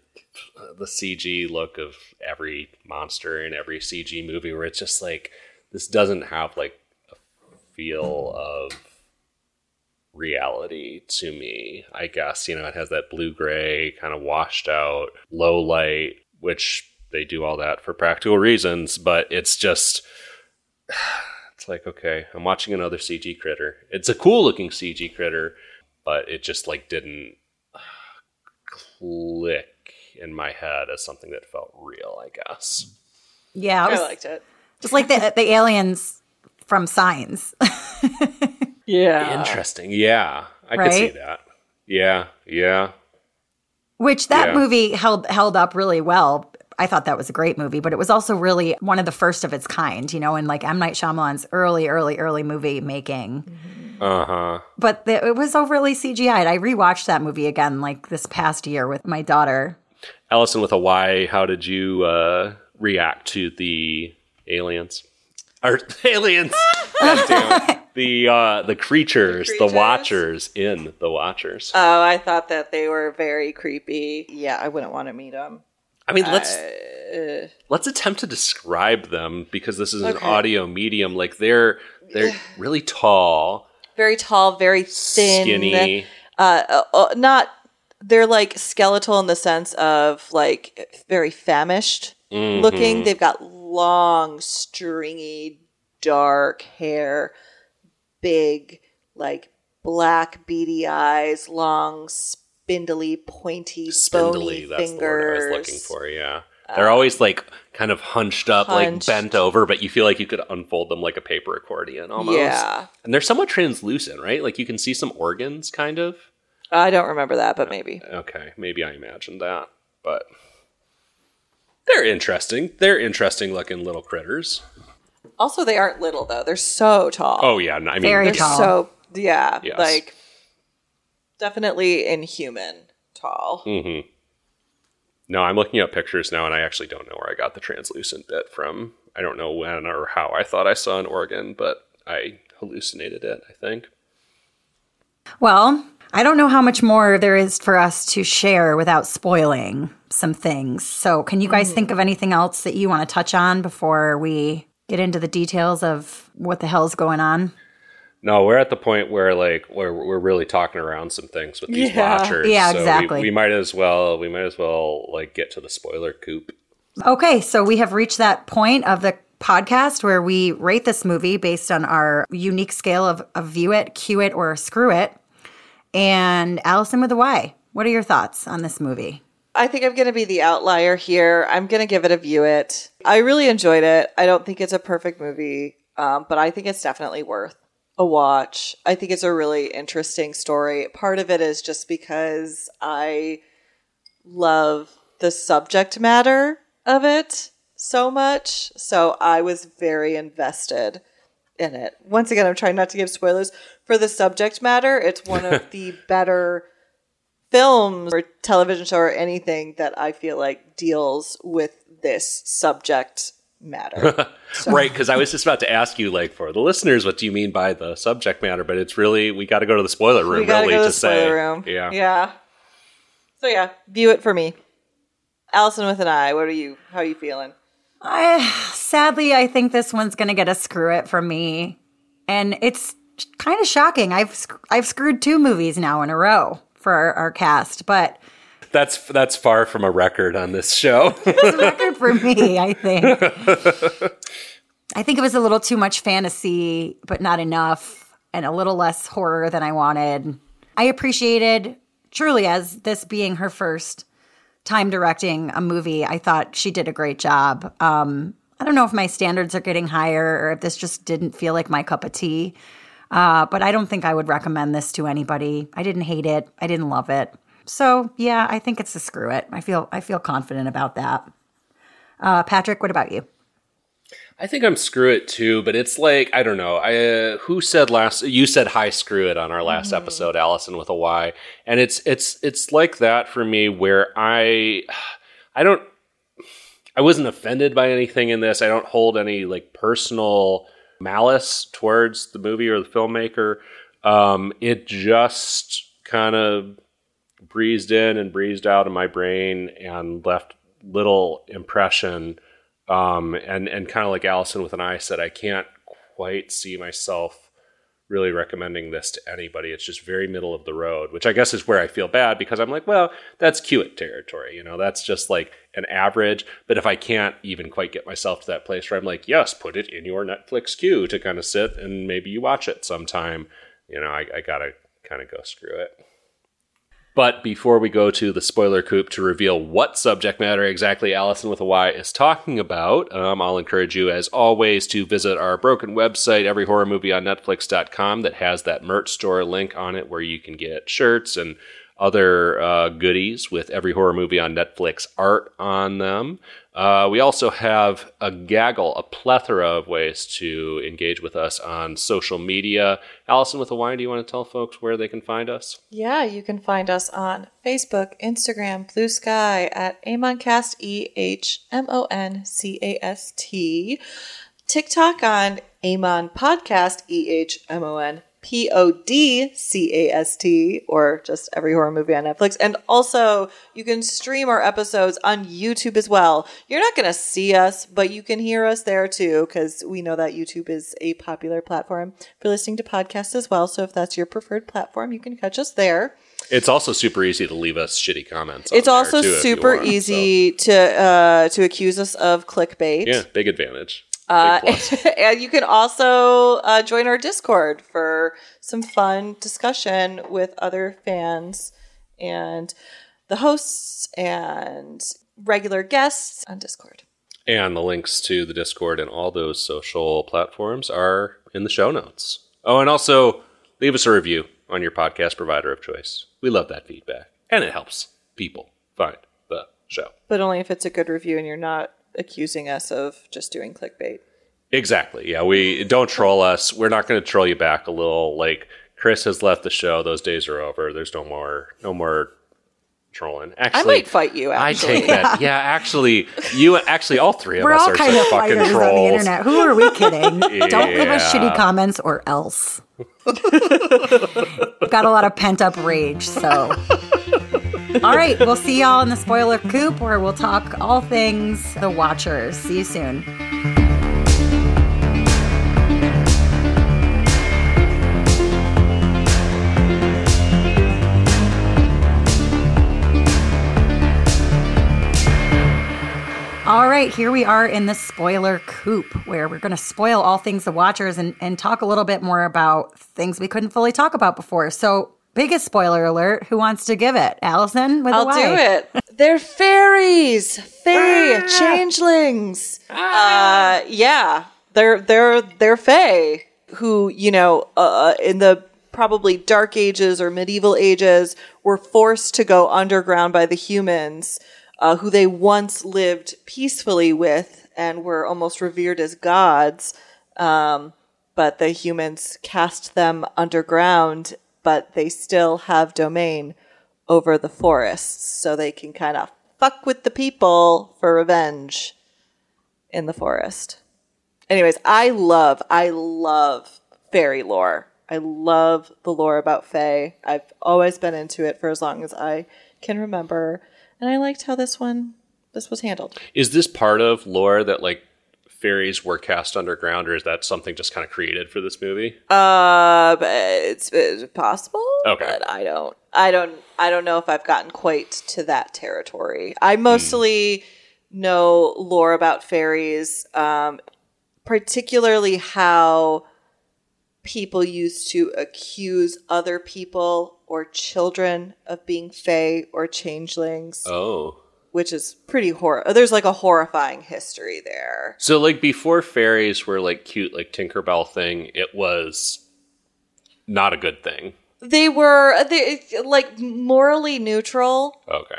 CG look of every monster in every CG movie, where it's just like, this doesn't have like a feel of reality to me, I guess. You know, it has that blue-gray kind of washed out low light, which they do all that for practical reasons, but it's just, it's like, okay, I'm watching another CG critter. It's a cool looking CG critter, but it just like didn't click in my head as something that felt real, I guess. Yeah, I liked it. Just like the aliens from Signs. Yeah. Interesting. Yeah, I could Right? see that. Yeah. Which that Yeah. movie held up really well. I thought that was a great movie, but it was also really one of the first of its kind, you know, in like M. Night Shyamalan's early movie making. Uh-huh. But it was overly CGI'd. I rewatched that movie again like this past year with my daughter. Allison with a Y, how did you react to the aliens? Or aliens! God damn it. The creatures, the creatures? Watchers in The Watchers. Oh, I thought that they were very creepy. Yeah, I wouldn't want to meet them. I mean, let's attempt to describe them, because this is an Okay. audio medium. Like they're really tall, Very tall, very thin. skinny. They're like skeletal in the sense of like very famished looking. They've got long, stringy, dark hair, big, like black beady eyes, long, spindly, pointy, Spindly, bony that's fingers. the word I was looking for, yeah. They're always like kind of hunched up, like hunched. bent over, but you feel like you could unfold them like a paper accordion almost. Yeah. And they're somewhat translucent, right? Like you can see some organs, kind of. I don't remember that, but maybe. Okay, maybe I imagined that, but they're interesting. They're interesting looking little critters. Also, they aren't little, though. They're so tall. Oh, yeah. I mean, Very They're tall. so, yeah, Yes. like, definitely inhuman tall. Mm-hmm. No, I'm looking up pictures now, and I actually don't know where I got the translucent bit from. I don't know when or how I thought I saw an organ, but I hallucinated it, I think. Well, I don't know how much more there is for us to share without spoiling some things. So can you guys think of anything else that you want to touch on before we get into the details of what the hell's going on? No, we're at the point where like we're really talking around some things with these Yeah. watchers. Yeah, so exactly. We might as well like get to the spoiler coop. Okay, so we have reached that point of the podcast where we rate this movie based on our unique scale of view it, cue it, or screw it. And Allison with a Y, what are your thoughts on this movie? I think I'm going to be the outlier here. I'm going to give it a view it. I really enjoyed it. I don't think it's a perfect movie, but I think it's definitely worth a watch. I think it's a really interesting story. Part of it is just because I love the subject matter of it so much. So I was very invested in it. Once again, I'm trying not to give spoilers for the subject matter. It's one of the better films or television show or anything that I feel like deals with this subject matter. Right, because I was just about to ask you, like, for the listeners, what do you mean by the subject matter? But it's really, we got to go to the spoiler room, We gotta really, go to to the say. spoiler room. Yeah. So yeah, view it for me. Allison with an I, how are you feeling? Sadly, I think this one's going to get a screw it from me. And it's kind of shocking. I've screwed 2 movies now in a row for our cast, but That's far from a record on this show. it's a record for me, I think. I think it was a little too much fantasy, but not enough, and a little less horror than I wanted. I appreciated, truly, as this being her first time directing a movie, I thought she did a great job. I don't know if my standards are getting higher or if this just didn't feel like my cup of tea. But I don't think I would recommend this to anybody. I didn't hate it. I didn't love it. So yeah, I think it's a screw it. I feel confident about that. Patrick, what about you? I think I'm screw it too, but it's like, I don't know. Who said you said hi screw it on our last episode, Allison with a Y. And it's like that for me where I wasn't offended by anything in this. I don't hold any like personal malice towards the movie or the filmmaker. It just kind of breezed in and breezed out of my brain and left little impression. And kind of like Allison with an I said, I can't quite see myself really recommending this to anybody. It's just very middle of the road, which I guess is where I feel bad because I'm like, well, that's cue it territory. You know, that's just like an average. But if I can't even quite get myself to that place where I'm like, yes, put it in your Netflix queue to kind of sit and maybe you watch it sometime, you know, I got to kind of go screw it. But before we go to the spoiler coop to reveal what subject matter exactly Allison with a Y is talking about, I'll encourage you, as always, to visit our broken website, everyhorrormovieonnetflix.com, that has that merch store link on it where you can get shirts and other goodies with Every Horror Movie on Netflix art on them. We also have a plethora of ways to engage with us on social media. Allison with a Y, do you want to tell folks where they can find us? Yeah, you can find us on Facebook, Instagram, Blue Sky at Amoncast, EHMONCAST, TikTok on Amon Podcast, EHMON PODCAST, or just Every Horror Movie on Netflix. And also, you can stream our episodes on YouTube as well. You're not going to see us, but you can hear us there too, because we know that YouTube is a popular platform for listening to podcasts as well. So if that's your preferred platform, you can catch us there. It's also super easy to leave us shitty comments. It's also too, super easy to accuse us of clickbait. Yeah, big advantage. Big plus. And you can also join our Discord for some fun discussion with other fans and the hosts and regular guests on Discord. And the links to the Discord and all those social platforms are in the show notes. Oh, and also leave us a review on your podcast provider of choice. We love that feedback. And it helps people find the show. But only if it's a good review and you're not accusing us of just doing clickbait. Exactly. Yeah, we don't troll us. We're not going to troll you back a little. Like, Chris has left the show. Those days are over. There's no more trolling. Actually, I might fight you, actually. I take that. Yeah, actually, all three of We're us all are kind of such fucking fighters trolls. on the internet. Who are we kidding? Don't leave us Yeah. shitty comments or else. We've got a lot of pent up rage, so. All right, we'll see y'all in the spoiler coop where we'll talk all things The Watchers. See you soon. All right, here we are in the spoiler coop where we're going to spoil all things The Watchers and talk a little bit more about things we couldn't fully talk about before. So, biggest spoiler alert, who wants to give it? Allison with I'll a Y. do it. They're fairies, fae, changelings. Yeah, they're fae who, you know, in the probably dark ages or medieval ages were forced to go underground by the humans, who they once lived peacefully with and were almost revered as gods. But the humans cast them underground, but they still have domain over the forests, so they can kind of fuck with the people for revenge in the forest. Anyways, I love fairy lore. I love the lore about fae. I've always been into it for as long as I can remember, and I liked how this was handled. Is this part of lore that, like, fairies were cast underground, or is that something just kind of created for this movie? But it's possible. Okay. But I don't know if I've gotten quite to that territory. I mostly know lore about fairies, particularly how people used to accuse other people or children of being fae or changelings. Oh. Which is pretty there's like a horrifying history there. So, like, before fairies were, like, cute, like, Tinkerbell thing, it was not a good thing. They were like morally neutral. Okay.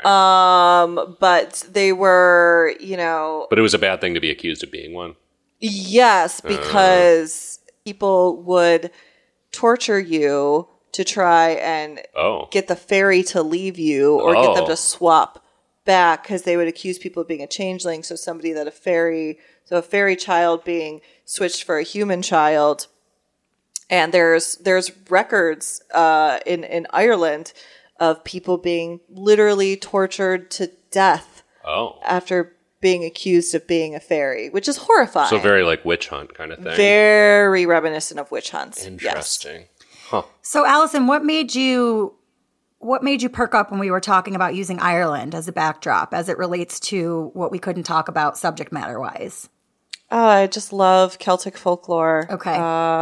But they were, you know. But it was a bad thing to be accused of being one. Yes, because people would torture you to try and get the fairy to leave you or get them to swap back, because they would accuse people of being a changeling. So a fairy child being switched for a human child. And there's records in Ireland of people being literally tortured to death after being accused of being a fairy, which is horrifying. So very, like, witch hunt kind of thing. Very reminiscent of witch hunts. Interesting. Yes. Huh. So, Allison, what made you perk up when we were talking about using Ireland as a backdrop as it relates to what we couldn't talk about subject matter wise? I just love Celtic folklore. Okay.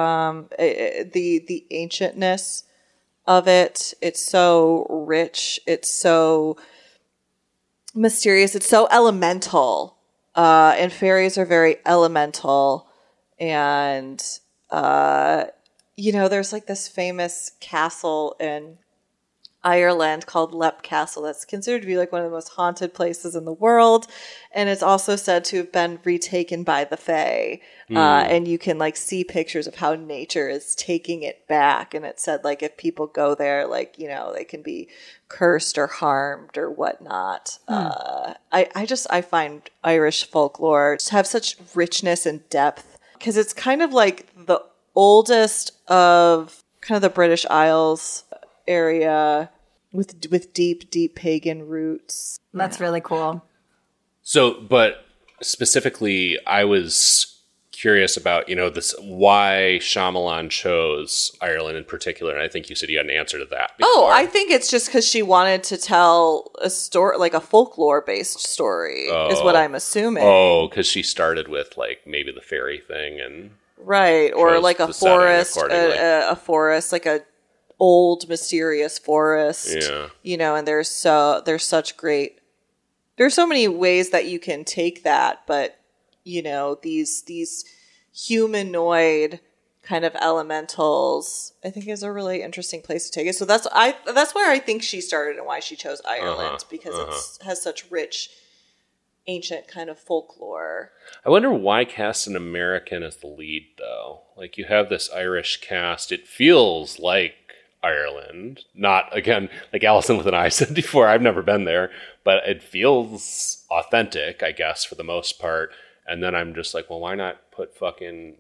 The ancientness of it. It's so rich. It's so mysterious. It's so elemental. And fairies are very elemental. And, you know, there's like this famous castle in Ireland called Leap Castle that's considered to be like one of the most haunted places in the world, and it's also said to have been retaken by the fae. And you can like see pictures of how nature is taking it back, and it said like if people go there, like, you know, they can be cursed or harmed or whatnot. I find Irish folklore to have such richness and depth, because it's kind of like the oldest of kind of the British Isles area with deep pagan roots. That's really cool. So, but specifically, I was curious about, you know, this, why Shyamalan chose Ireland in particular, and I think you said you had an answer to that before. Oh, I think it's just because she wanted to tell a story, like a folklore-based story, is what I'm assuming. Oh, because she started with, like, maybe the fairy thing and... Right, or like a the setting forest, accordingly. a forest, like a old mysterious forest. Yeah. You know, and there's so many ways that you can take that, but you know, these humanoid kind of elementals, I think, is a really interesting place to take it. So that's where I think she started and why she chose Ireland, because it has such rich ancient kind of folklore. I wonder why cast an American as the lead, though. Like, you have this Irish cast. It feels like Ireland. Not, again, like Allison with an I said before, I've never been there, but it feels authentic, I guess, for the most part. And then I'm just like, well, why not put fucking,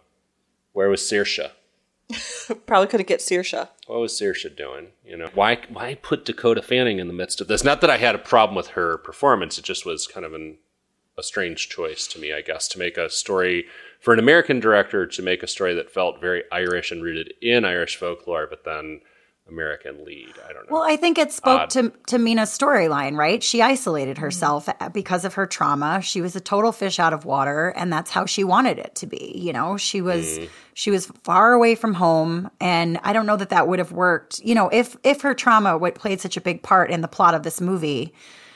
where was Saoirse? Probably couldn't get Saoirse. What was Saoirse doing? Why put Dakota Fanning in the midst of this? Not that I had a problem with her performance. It just was kind of a strange choice to me, I guess, to make a story for an American director, to make a story that felt very Irish and rooted in Irish folklore, but then American lead. I don't know. Well, I think it spoke to Mina's storyline, right? She isolated herself because of her trauma. She was a total fish out of water, and that's how she wanted it to be. She was far away from home, and I don't know that would have worked. If her trauma played such a big part in the plot of this movie,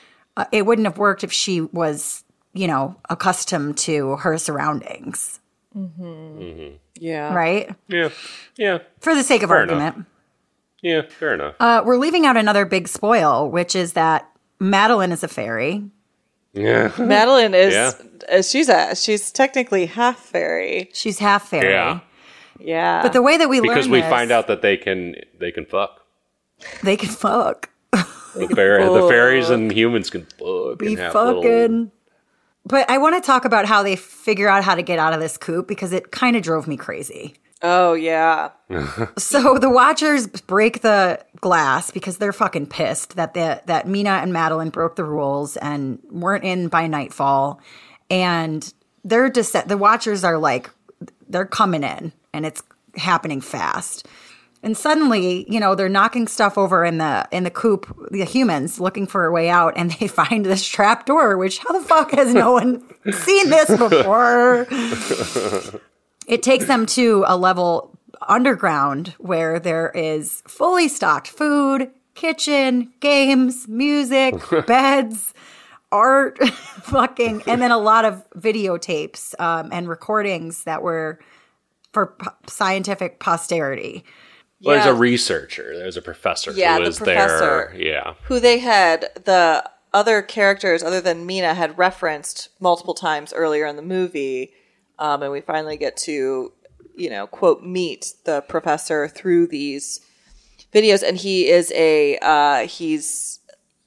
it wouldn't have worked if she was, accustomed to her surroundings. Mm-hmm. Mm-hmm. Yeah. Right? Yeah. Yeah. For the sake of Fair argument. enough. Yeah, fair enough. We're leaving out another big spoil, which is that Madeline is a fairy. Yeah. Madeline is, she's technically half fairy. She's half fairy. Yeah. Yeah. But the way that we learn because we find out that they can fuck. They can fuck. The fairies and humans can fuck. Be and have fucking. little... But I want to talk about how they figure out how to get out of this coop, because it kind of drove me crazy. Oh, yeah. So the Watchers break the glass because they're fucking pissed that Mina and Madeline broke the rules and weren't in by nightfall. And the Watchers are like, they're coming in, and it's happening fast. And suddenly, they're knocking stuff over in the coop, the humans looking for a way out, and they find this trap door, which how the fuck has no one seen this before? It takes them to a level underground where there is fully stocked food, kitchen, games, music, beds, art, and then a lot of videotapes and recordings that were for scientific posterity. Well, there's a researcher. There's a professor who was there. Yeah. Who they had, the other characters other than Mina had referenced multiple times earlier in the movie. And we finally get to, quote, meet the professor through these videos. And he is he's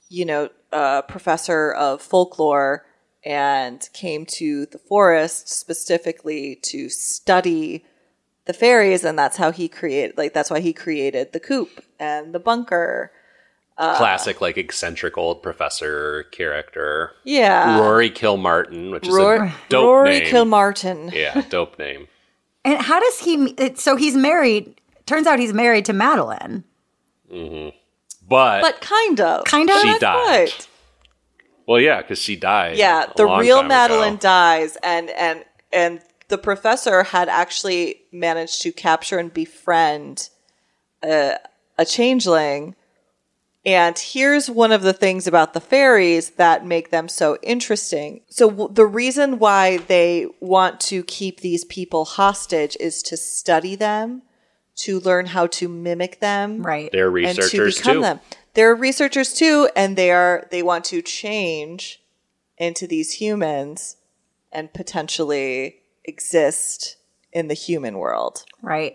a professor of folklore and came to the forest specifically to study the fairies. And that's how that's why he created the coop and the bunker. Classic, eccentric old professor character. Yeah. Rory Kilmartin, which is a dope Rory name. Kilmartin. Yeah, dope name. And how does so he's married, turns out he's married to Madeline. Mm-hmm. But kind of. She died. Right. Well, yeah, because she died. Yeah, the real Madeline dies, and the professor had actually managed to capture and befriend a changeling. And here's one of the things about the fairies that make them so interesting. So the reason why they want to keep these people hostage is to study them, to learn how to mimic them. Right. They're researchers and to become too. them. They're researchers too, and they want to change into these humans and potentially exist in the human world. Right.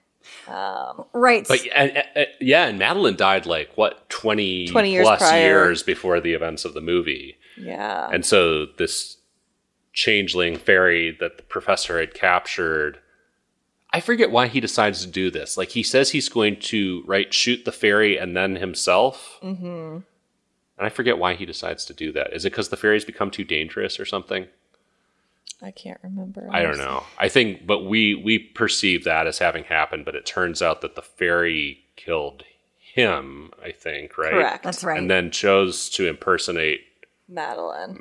Right. But and Madeline died 20 years plus prior. years before the events of the movie. Yeah. And so this changeling fairy that the professor had captured, I forget why he decides to do this. He says he's going to shoot the fairy and then himself. Mm-hmm. And I forget why he decides to do that. Is it because the fairies become too dangerous or something? I can't remember. I don't know. I think, but we perceive that as having happened, but it turns out that the fairy killed him, I think, right? Correct. That's right. And then chose to impersonate Madeline.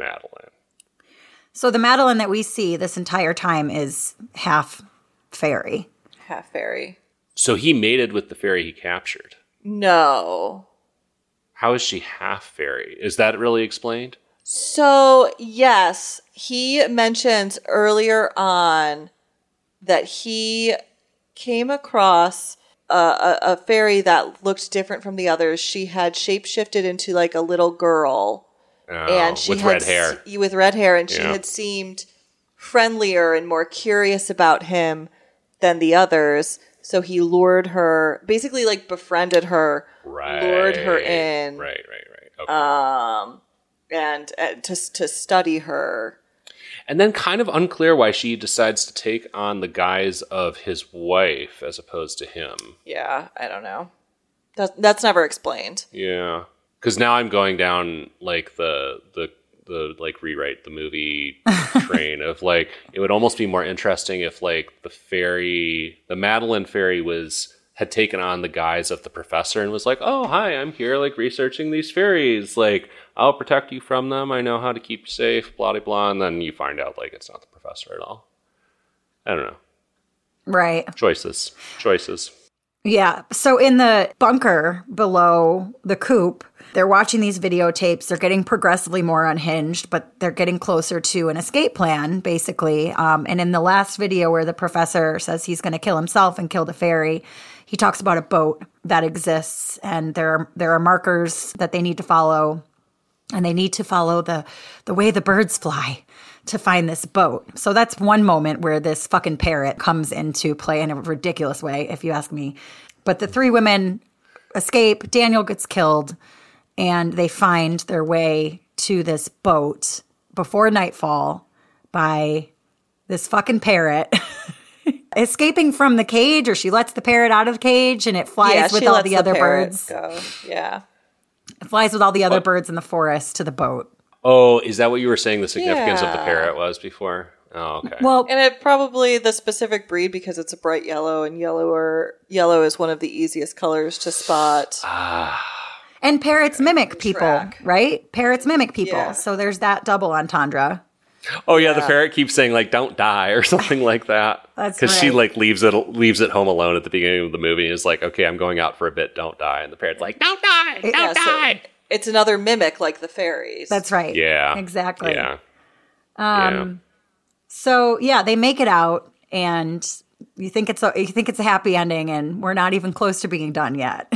So the Madeline that we see this entire time is half fairy. Half fairy. So he mated with the fairy he captured. No. How is she half fairy? Is that really explained? So, yes, he mentions earlier on that he came across a fairy that looked different from the others. She had shapeshifted into a little girl and she with had red hair. With red hair, and she Yeah. had seemed friendlier and more curious about him than the others. So he lured her, basically like befriended her, lured her in, Right. Okay. and to study her. And then kind of unclear why she decides to take on the guise of his wife as opposed to him. Yeah, I don't know. That's never explained. Yeah. Because now I'm going down like the like rewrite the movie train of like, it would almost be more interesting if like the Madeline fairy had taken on the guise of the professor and was like, oh, hi, I'm here like researching these fairies. Like, I'll protect you from them. I know how to keep you safe, blah, blah, blah. And then you find out like it's not the professor at all. I don't know. Right. Choices. Yeah. So in the bunker below the coop, they're watching these videotapes. They're getting progressively more unhinged, but they're getting closer to an escape plan, basically. And in the last video where the professor says he's going to kill himself and kill the fairy, he talks about a boat that exists, and there are markers that they need to follow, and they need to follow the way the birds fly to find this boat. So that's one moment where this fucking parrot comes into play in a ridiculous way, if you ask me. But the three women escape, Daniel gets killed, and they find their way to this boat before nightfall by this fucking parrot escaping from the cage, or she lets the parrot out of the cage and it flies with all the other birds. Go. Yeah. It flies with all the other birds in the forest to the boat. Oh, is that what you were saying the significance of the Yeah. parrot was before? Oh, okay. Well, And it probably the specific breed because it's a bright yellow, and yellow is one of the easiest colors to spot. and parrots mimic people, track. right? Parrots mimic people. Yeah. So there's that double entendre. Oh yeah, the parrot keeps saying like "Don't die" or something like that. That's because she right. like leaves it home alone at the beginning of the movie and is like, "Okay, I'm going out for a bit. Don't die." And the parrot's like, "Don't die, don't Yeah, so die." it's another mimic like the fairies. That's right. Yeah, Exactly. Yeah. So yeah, they make it out, and you think it's a happy ending, and we're not even close to being done yet.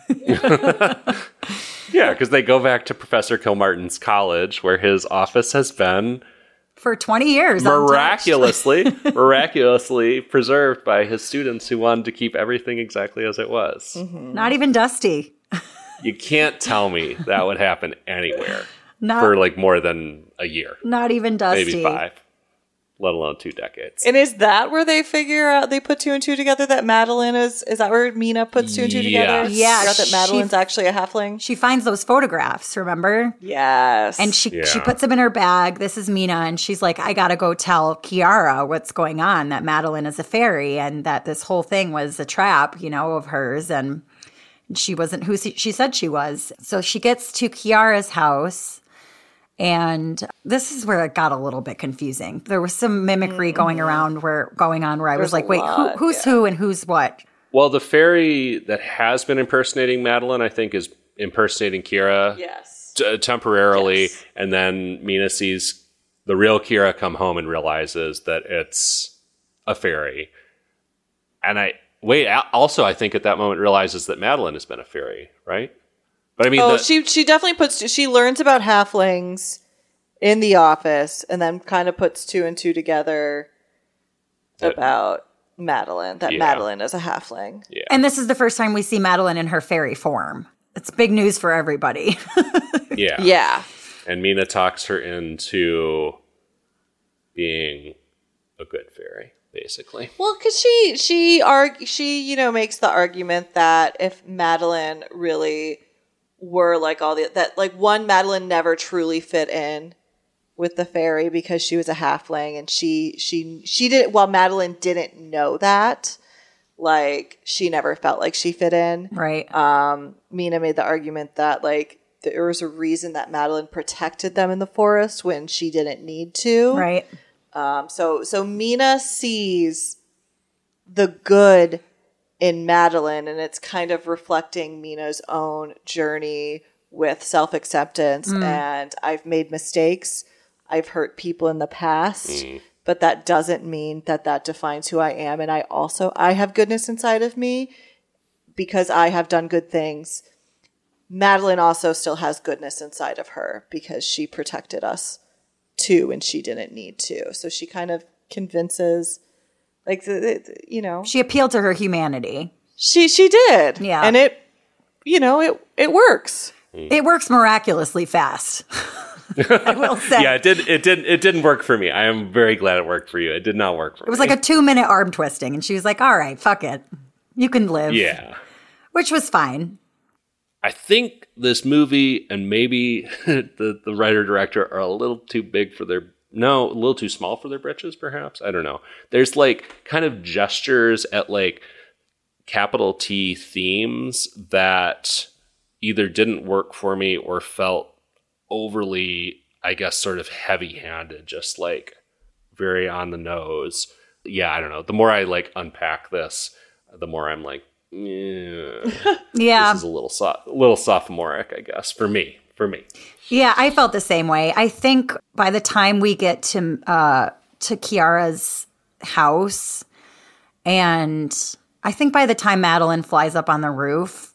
Yeah, because they go back to Professor Kilmartin's college where his office has been For 20 years, untouched. miraculously preserved by his students who wanted to keep everything exactly as it was. Not even dusty. You can't tell me that would happen anywhere Not for like more than a year, not even dusty. maybe 5, let alone 2 decades. And is that where they figure out, they put 2 and 2 together that Madeline is that where Mina puts 2 and 2 together? Yeah, Figure out that Madeline's actually a halfling? She finds those photographs, remember? Yes. And she Yeah. puts them in her bag. This is Mina, and she's like, I gotta go tell Kiara what's going on, that Madeline is a fairy, and that this whole thing was a trap, of hers, and she wasn't who she said she was. So she gets to Kiara's house, and this is where it got a little bit confusing. There was some mimicry going on where I was There's like, a wait, lot, who's who and who's what? Well, the fairy that has been impersonating Madeline, I think, is impersonating Kira yes. temporarily, Yes. and then Mina sees the real Kira come home and realizes that it's a fairy. And also I think at that moment realizes that Madeline has been a fairy, right? But I mean, she definitely she learns about halflings in the office and then kind of puts 2 and 2 together about Madeline, that Yeah. Madeline is a halfling. yeah. And this is the first time we see Madeline in her fairy form. It's big news for everybody. Yeah. Yeah. And Mina talks her into being a good fairy, basically. Well, because she makes the argument that if Madeline really were like Madeline never truly fit in with the fairy because she was a halfling, and she did, while Madeline didn't know that, like, she never felt like she fit in. Right. Mina made the argument that like there was a reason that Madeline protected them in the forest when she didn't need to. Right. So Mina sees the good in Madeline, and it's kind of reflecting Mina's own journey with self-acceptance. And I've made mistakes. I've hurt people in the past, but that doesn't mean that defines who I am. And I have goodness inside of me because I have done good things. Madeline also still has goodness inside of her because she protected us too, and she didn't need to. So she kind of convinces, like, She appealed to her humanity. she did. Yeah. And it works. It works miraculously fast. I will say. Yeah, it didn't work for me. I am very glad it worked for you. It did not work for me. It was like a 2-minute arm twisting, and she was like, all right, fuck it. You can live. Yeah. Which was fine. I think this movie and maybe the writer-director are a little too big for a little too small for their britches, perhaps. I don't know. There's like kind of gestures at like capital T themes that either didn't work for me or felt overly, I guess, sort of heavy-handed, just like very on the nose. Yeah, I don't know. The more I like unpack this, the more I'm like, yeah. This is a little sophomoric, I guess, for me. Yeah, I felt the same way. I think by the time we get to Kiara's house, and I think by the time Madeline flies up on the roof,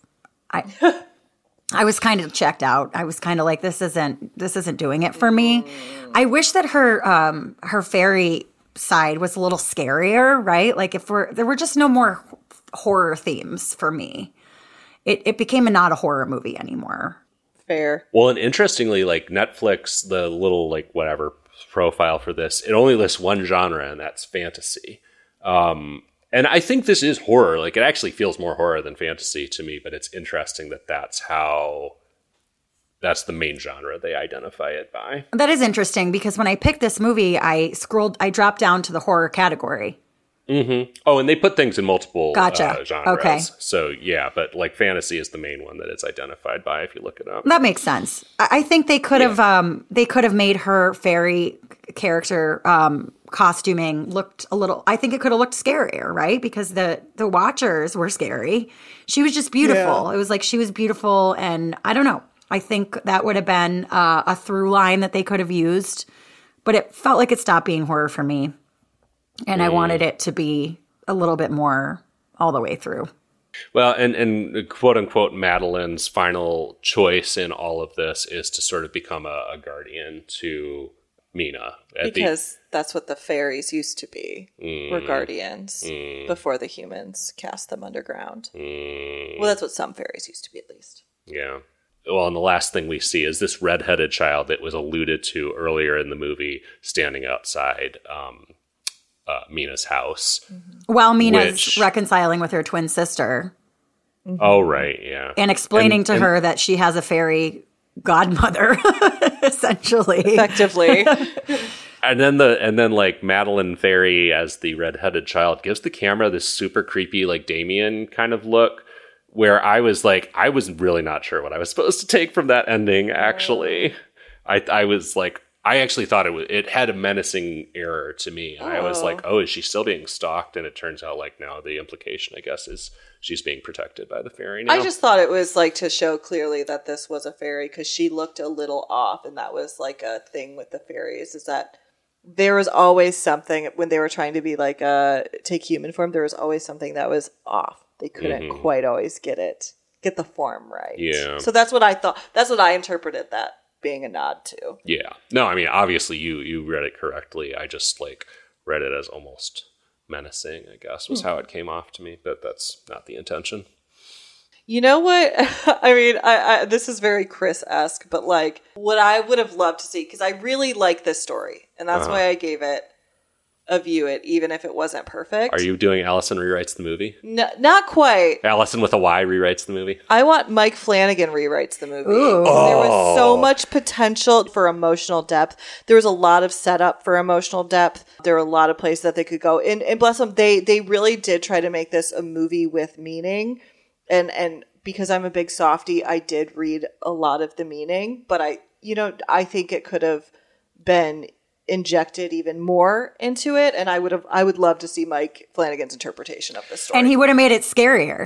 I was kind of checked out. I was kind of like, this isn't doing it for me. I wish that her fairy side was a little scarier, right? Like there were just no more horror themes for me. It became not a horror movie anymore. Fair. Well, and interestingly, like Netflix, the little like whatever profile for this, it only lists one genre, and that's fantasy. And I think this is horror. Like it actually feels more horror than fantasy to me, but it's interesting that that's the main genre they identify it by. That is interesting because when I picked this movie, I dropped down to the horror category. Mm-hmm. Oh, and they put things in multiple genres. Okay. So yeah, but like fantasy is the main one that it's identified by if you look it up. That makes sense. I think they could have made her fairy character costuming looked a little. I think it could have looked scarier, right? Because the Watchers were scary. She was just beautiful. Yeah. It was like she was beautiful, and I don't know. I think that would have been a through line that they could have used, but it felt like it stopped being horror for me. And I wanted it to be a little bit more all the way through. Well, and quote unquote, Madeline's final choice in all of this is to sort of become a guardian to Mina. Because that's what the fairies used to be, were guardians before the humans cast them underground. Well, that's what some fairies used to be, at least. Yeah. Well, and the last thing we see is this redheaded child that was alluded to earlier in the movie standing outside Mina's house. While Mina's reconciling with her twin sister. Oh, right, yeah. And explaining to her that she has a fairy godmother, essentially. Effectively. And then like Madeline Fairy as the redheaded child gives the camera this super creepy like Damien kind of look where I was really not sure what I was supposed to take from that ending, actually. I was like, I actually thought it had a menacing error to me. I was like, oh, is she still being stalked? And it turns out like no, the implication, I guess, is she's being protected by the fairy now. I just thought it was like to show clearly that this was a fairy because she looked a little off, and that was like a thing with the fairies, is that there was always something when they were trying to be like take human form, there was always something that was off. They couldn't quite always get the form right. Yeah. So that's what I thought. That's what I interpreted that being a nod to. Yeah. No, I mean, obviously you read it correctly. I just like read it as almost menacing, I guess, was how it came off to me, but that's not the intention. You know what? I mean, I this is very Chris-esque, but like what I would have loved to see, because I really like this story, and that's why I gave it a view it, even if it wasn't perfect. Are you doing Allison rewrites the movie? No, not quite. Allison with a Y rewrites the movie? I want Mike Flanagan rewrites the movie. Ooh. There was so much potential for emotional depth. There was a lot of setup for emotional depth. There were a lot of places that they could go. And bless them, they really did try to make this a movie with meaning. And because I'm a big softie, I did read a lot of the meaning. But I think it could have been injected even more into it, and I would love to see Mike Flanagan's interpretation of this story. And he would have made it scarier.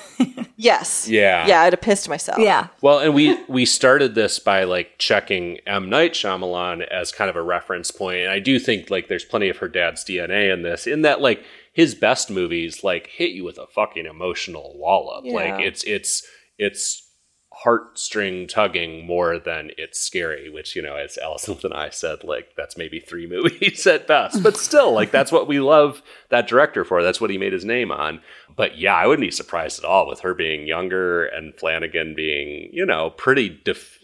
Yes. Yeah. I'd have pissed myself. Yeah. Well, and we started this by like checking M. Night Shyamalan as kind of a reference point, and I do think like there's plenty of her dad's DNA in this, in that like his best movies like hit you with a fucking emotional wallop. Yeah. Like it's heartstring tugging more than it's scary, which, as Allison and I said, like, that's maybe 3 movies at best, but still, like, that's what we love that director for. That's what he made his name on. But yeah, I wouldn't be surprised at all with her being younger and Flanagan being, pretty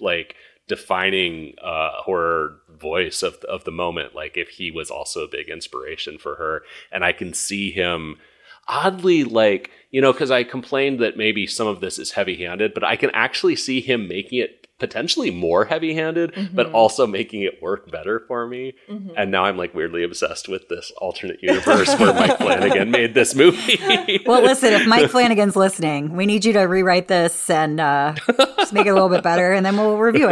defining horror voice of the moment. Like, if he was also a big inspiration for her, and I can see him oddly, like, because I complained that maybe some of this is heavy-handed, but I can actually see him making it potentially more heavy-handed, but also making it work better for me. And now I'm like weirdly obsessed with this alternate universe where Mike Flanagan made this movie. Well, listen, if Mike Flanagan's listening, we need you to rewrite this and just make it a little bit better, and then we'll review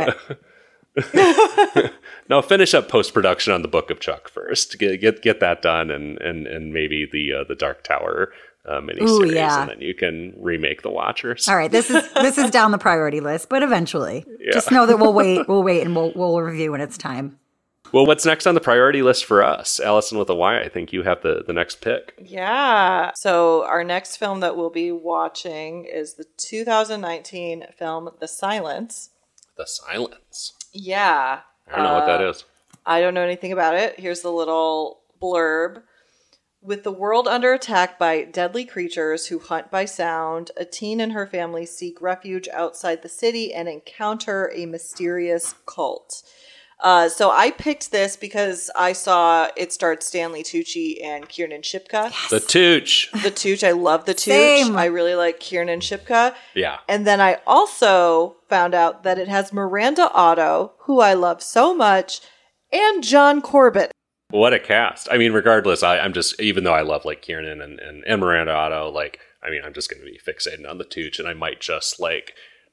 it. No, finish up post-production on the Book of Chuck first. Get that done, and maybe the Dark Tower miniseries, and then you can remake The Watchers. All right, this is down the priority list, but eventually, just know that we'll wait, and we'll review when it's time. Well, what's next on the priority list for us? Allison with a Y, I think you have the next pick. Yeah. So our next film that we'll be watching is the 2019 film The Silence. The Silence. Yeah. I don't know what that is. I don't know anything about it. Here's the little blurb. With the world under attack by deadly creatures who hunt by sound, a teen and her family seek refuge outside the city and encounter a mysterious cult. So I picked this because I saw it starred Stanley Tucci and Kiernan Shipka. Yes. The Tooch. The Tooch. I love the Tooch. Same. I really like Kiernan Shipka. Yeah. And then I also found out that it has Miranda Otto, who I love so much, and John Corbett. What a cast. I mean, regardless, I'm just, even though I love like Kiernan and Miranda Otto, like, I mean, I'm just going to be fixated on the Tooch, and I might just like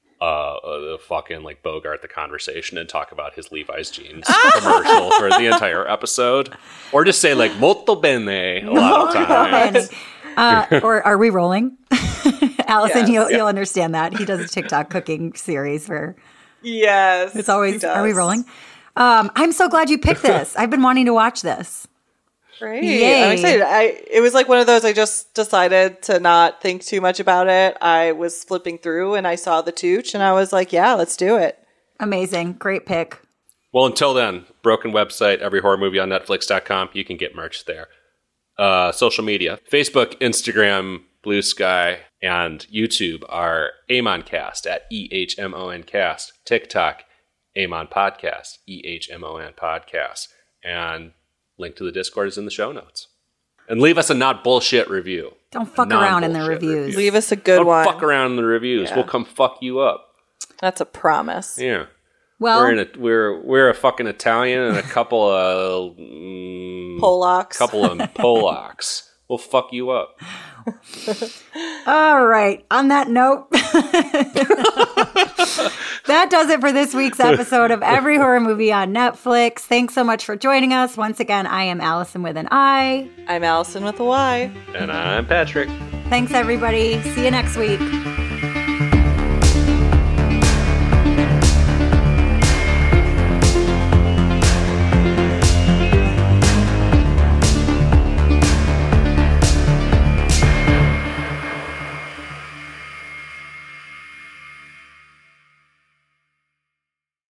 fucking like Bogart the conversation and talk about his Levi's jeans commercial for the entire episode, or just say like molto bene a lot of times. Or are we rolling? Allison, Yes. you'll understand that. He does a TikTok cooking series where Yes. it's always, are we rolling? I'm so glad you picked this. I've been wanting to watch this. Great. Yay. I'm excited. It was like one of those, I just decided to not think too much about it. I was flipping through and I saw the Tooch and I was like, yeah, let's do it. Amazing. Great pick. Well, until then, broken website, every horror movie on Netflix.com. You can get merch there. Social media, Facebook, Instagram, Blue Sky, and YouTube are AmonCast at EHMONcast. TikTok, Amon Podcast, EHMON Podcast. And link to the Discord is in the show notes. And leave us a not bullshit review. Don't fuck around in the reviews. Leave us a good Don't one. fuck around in the reviews. Yeah. We'll come fuck you up. That's a promise. Yeah. Well, We're a fucking Italian and a couple of Polacks. Polacks. We'll fuck you up. all right. On that note, that does it for this week's episode of Every Horror Movie on Netflix. Thanks so much for joining us. Once again, I am Allison with an I. I'm Allison with a Y. And I'm Patrick. Thanks, everybody. See you next week.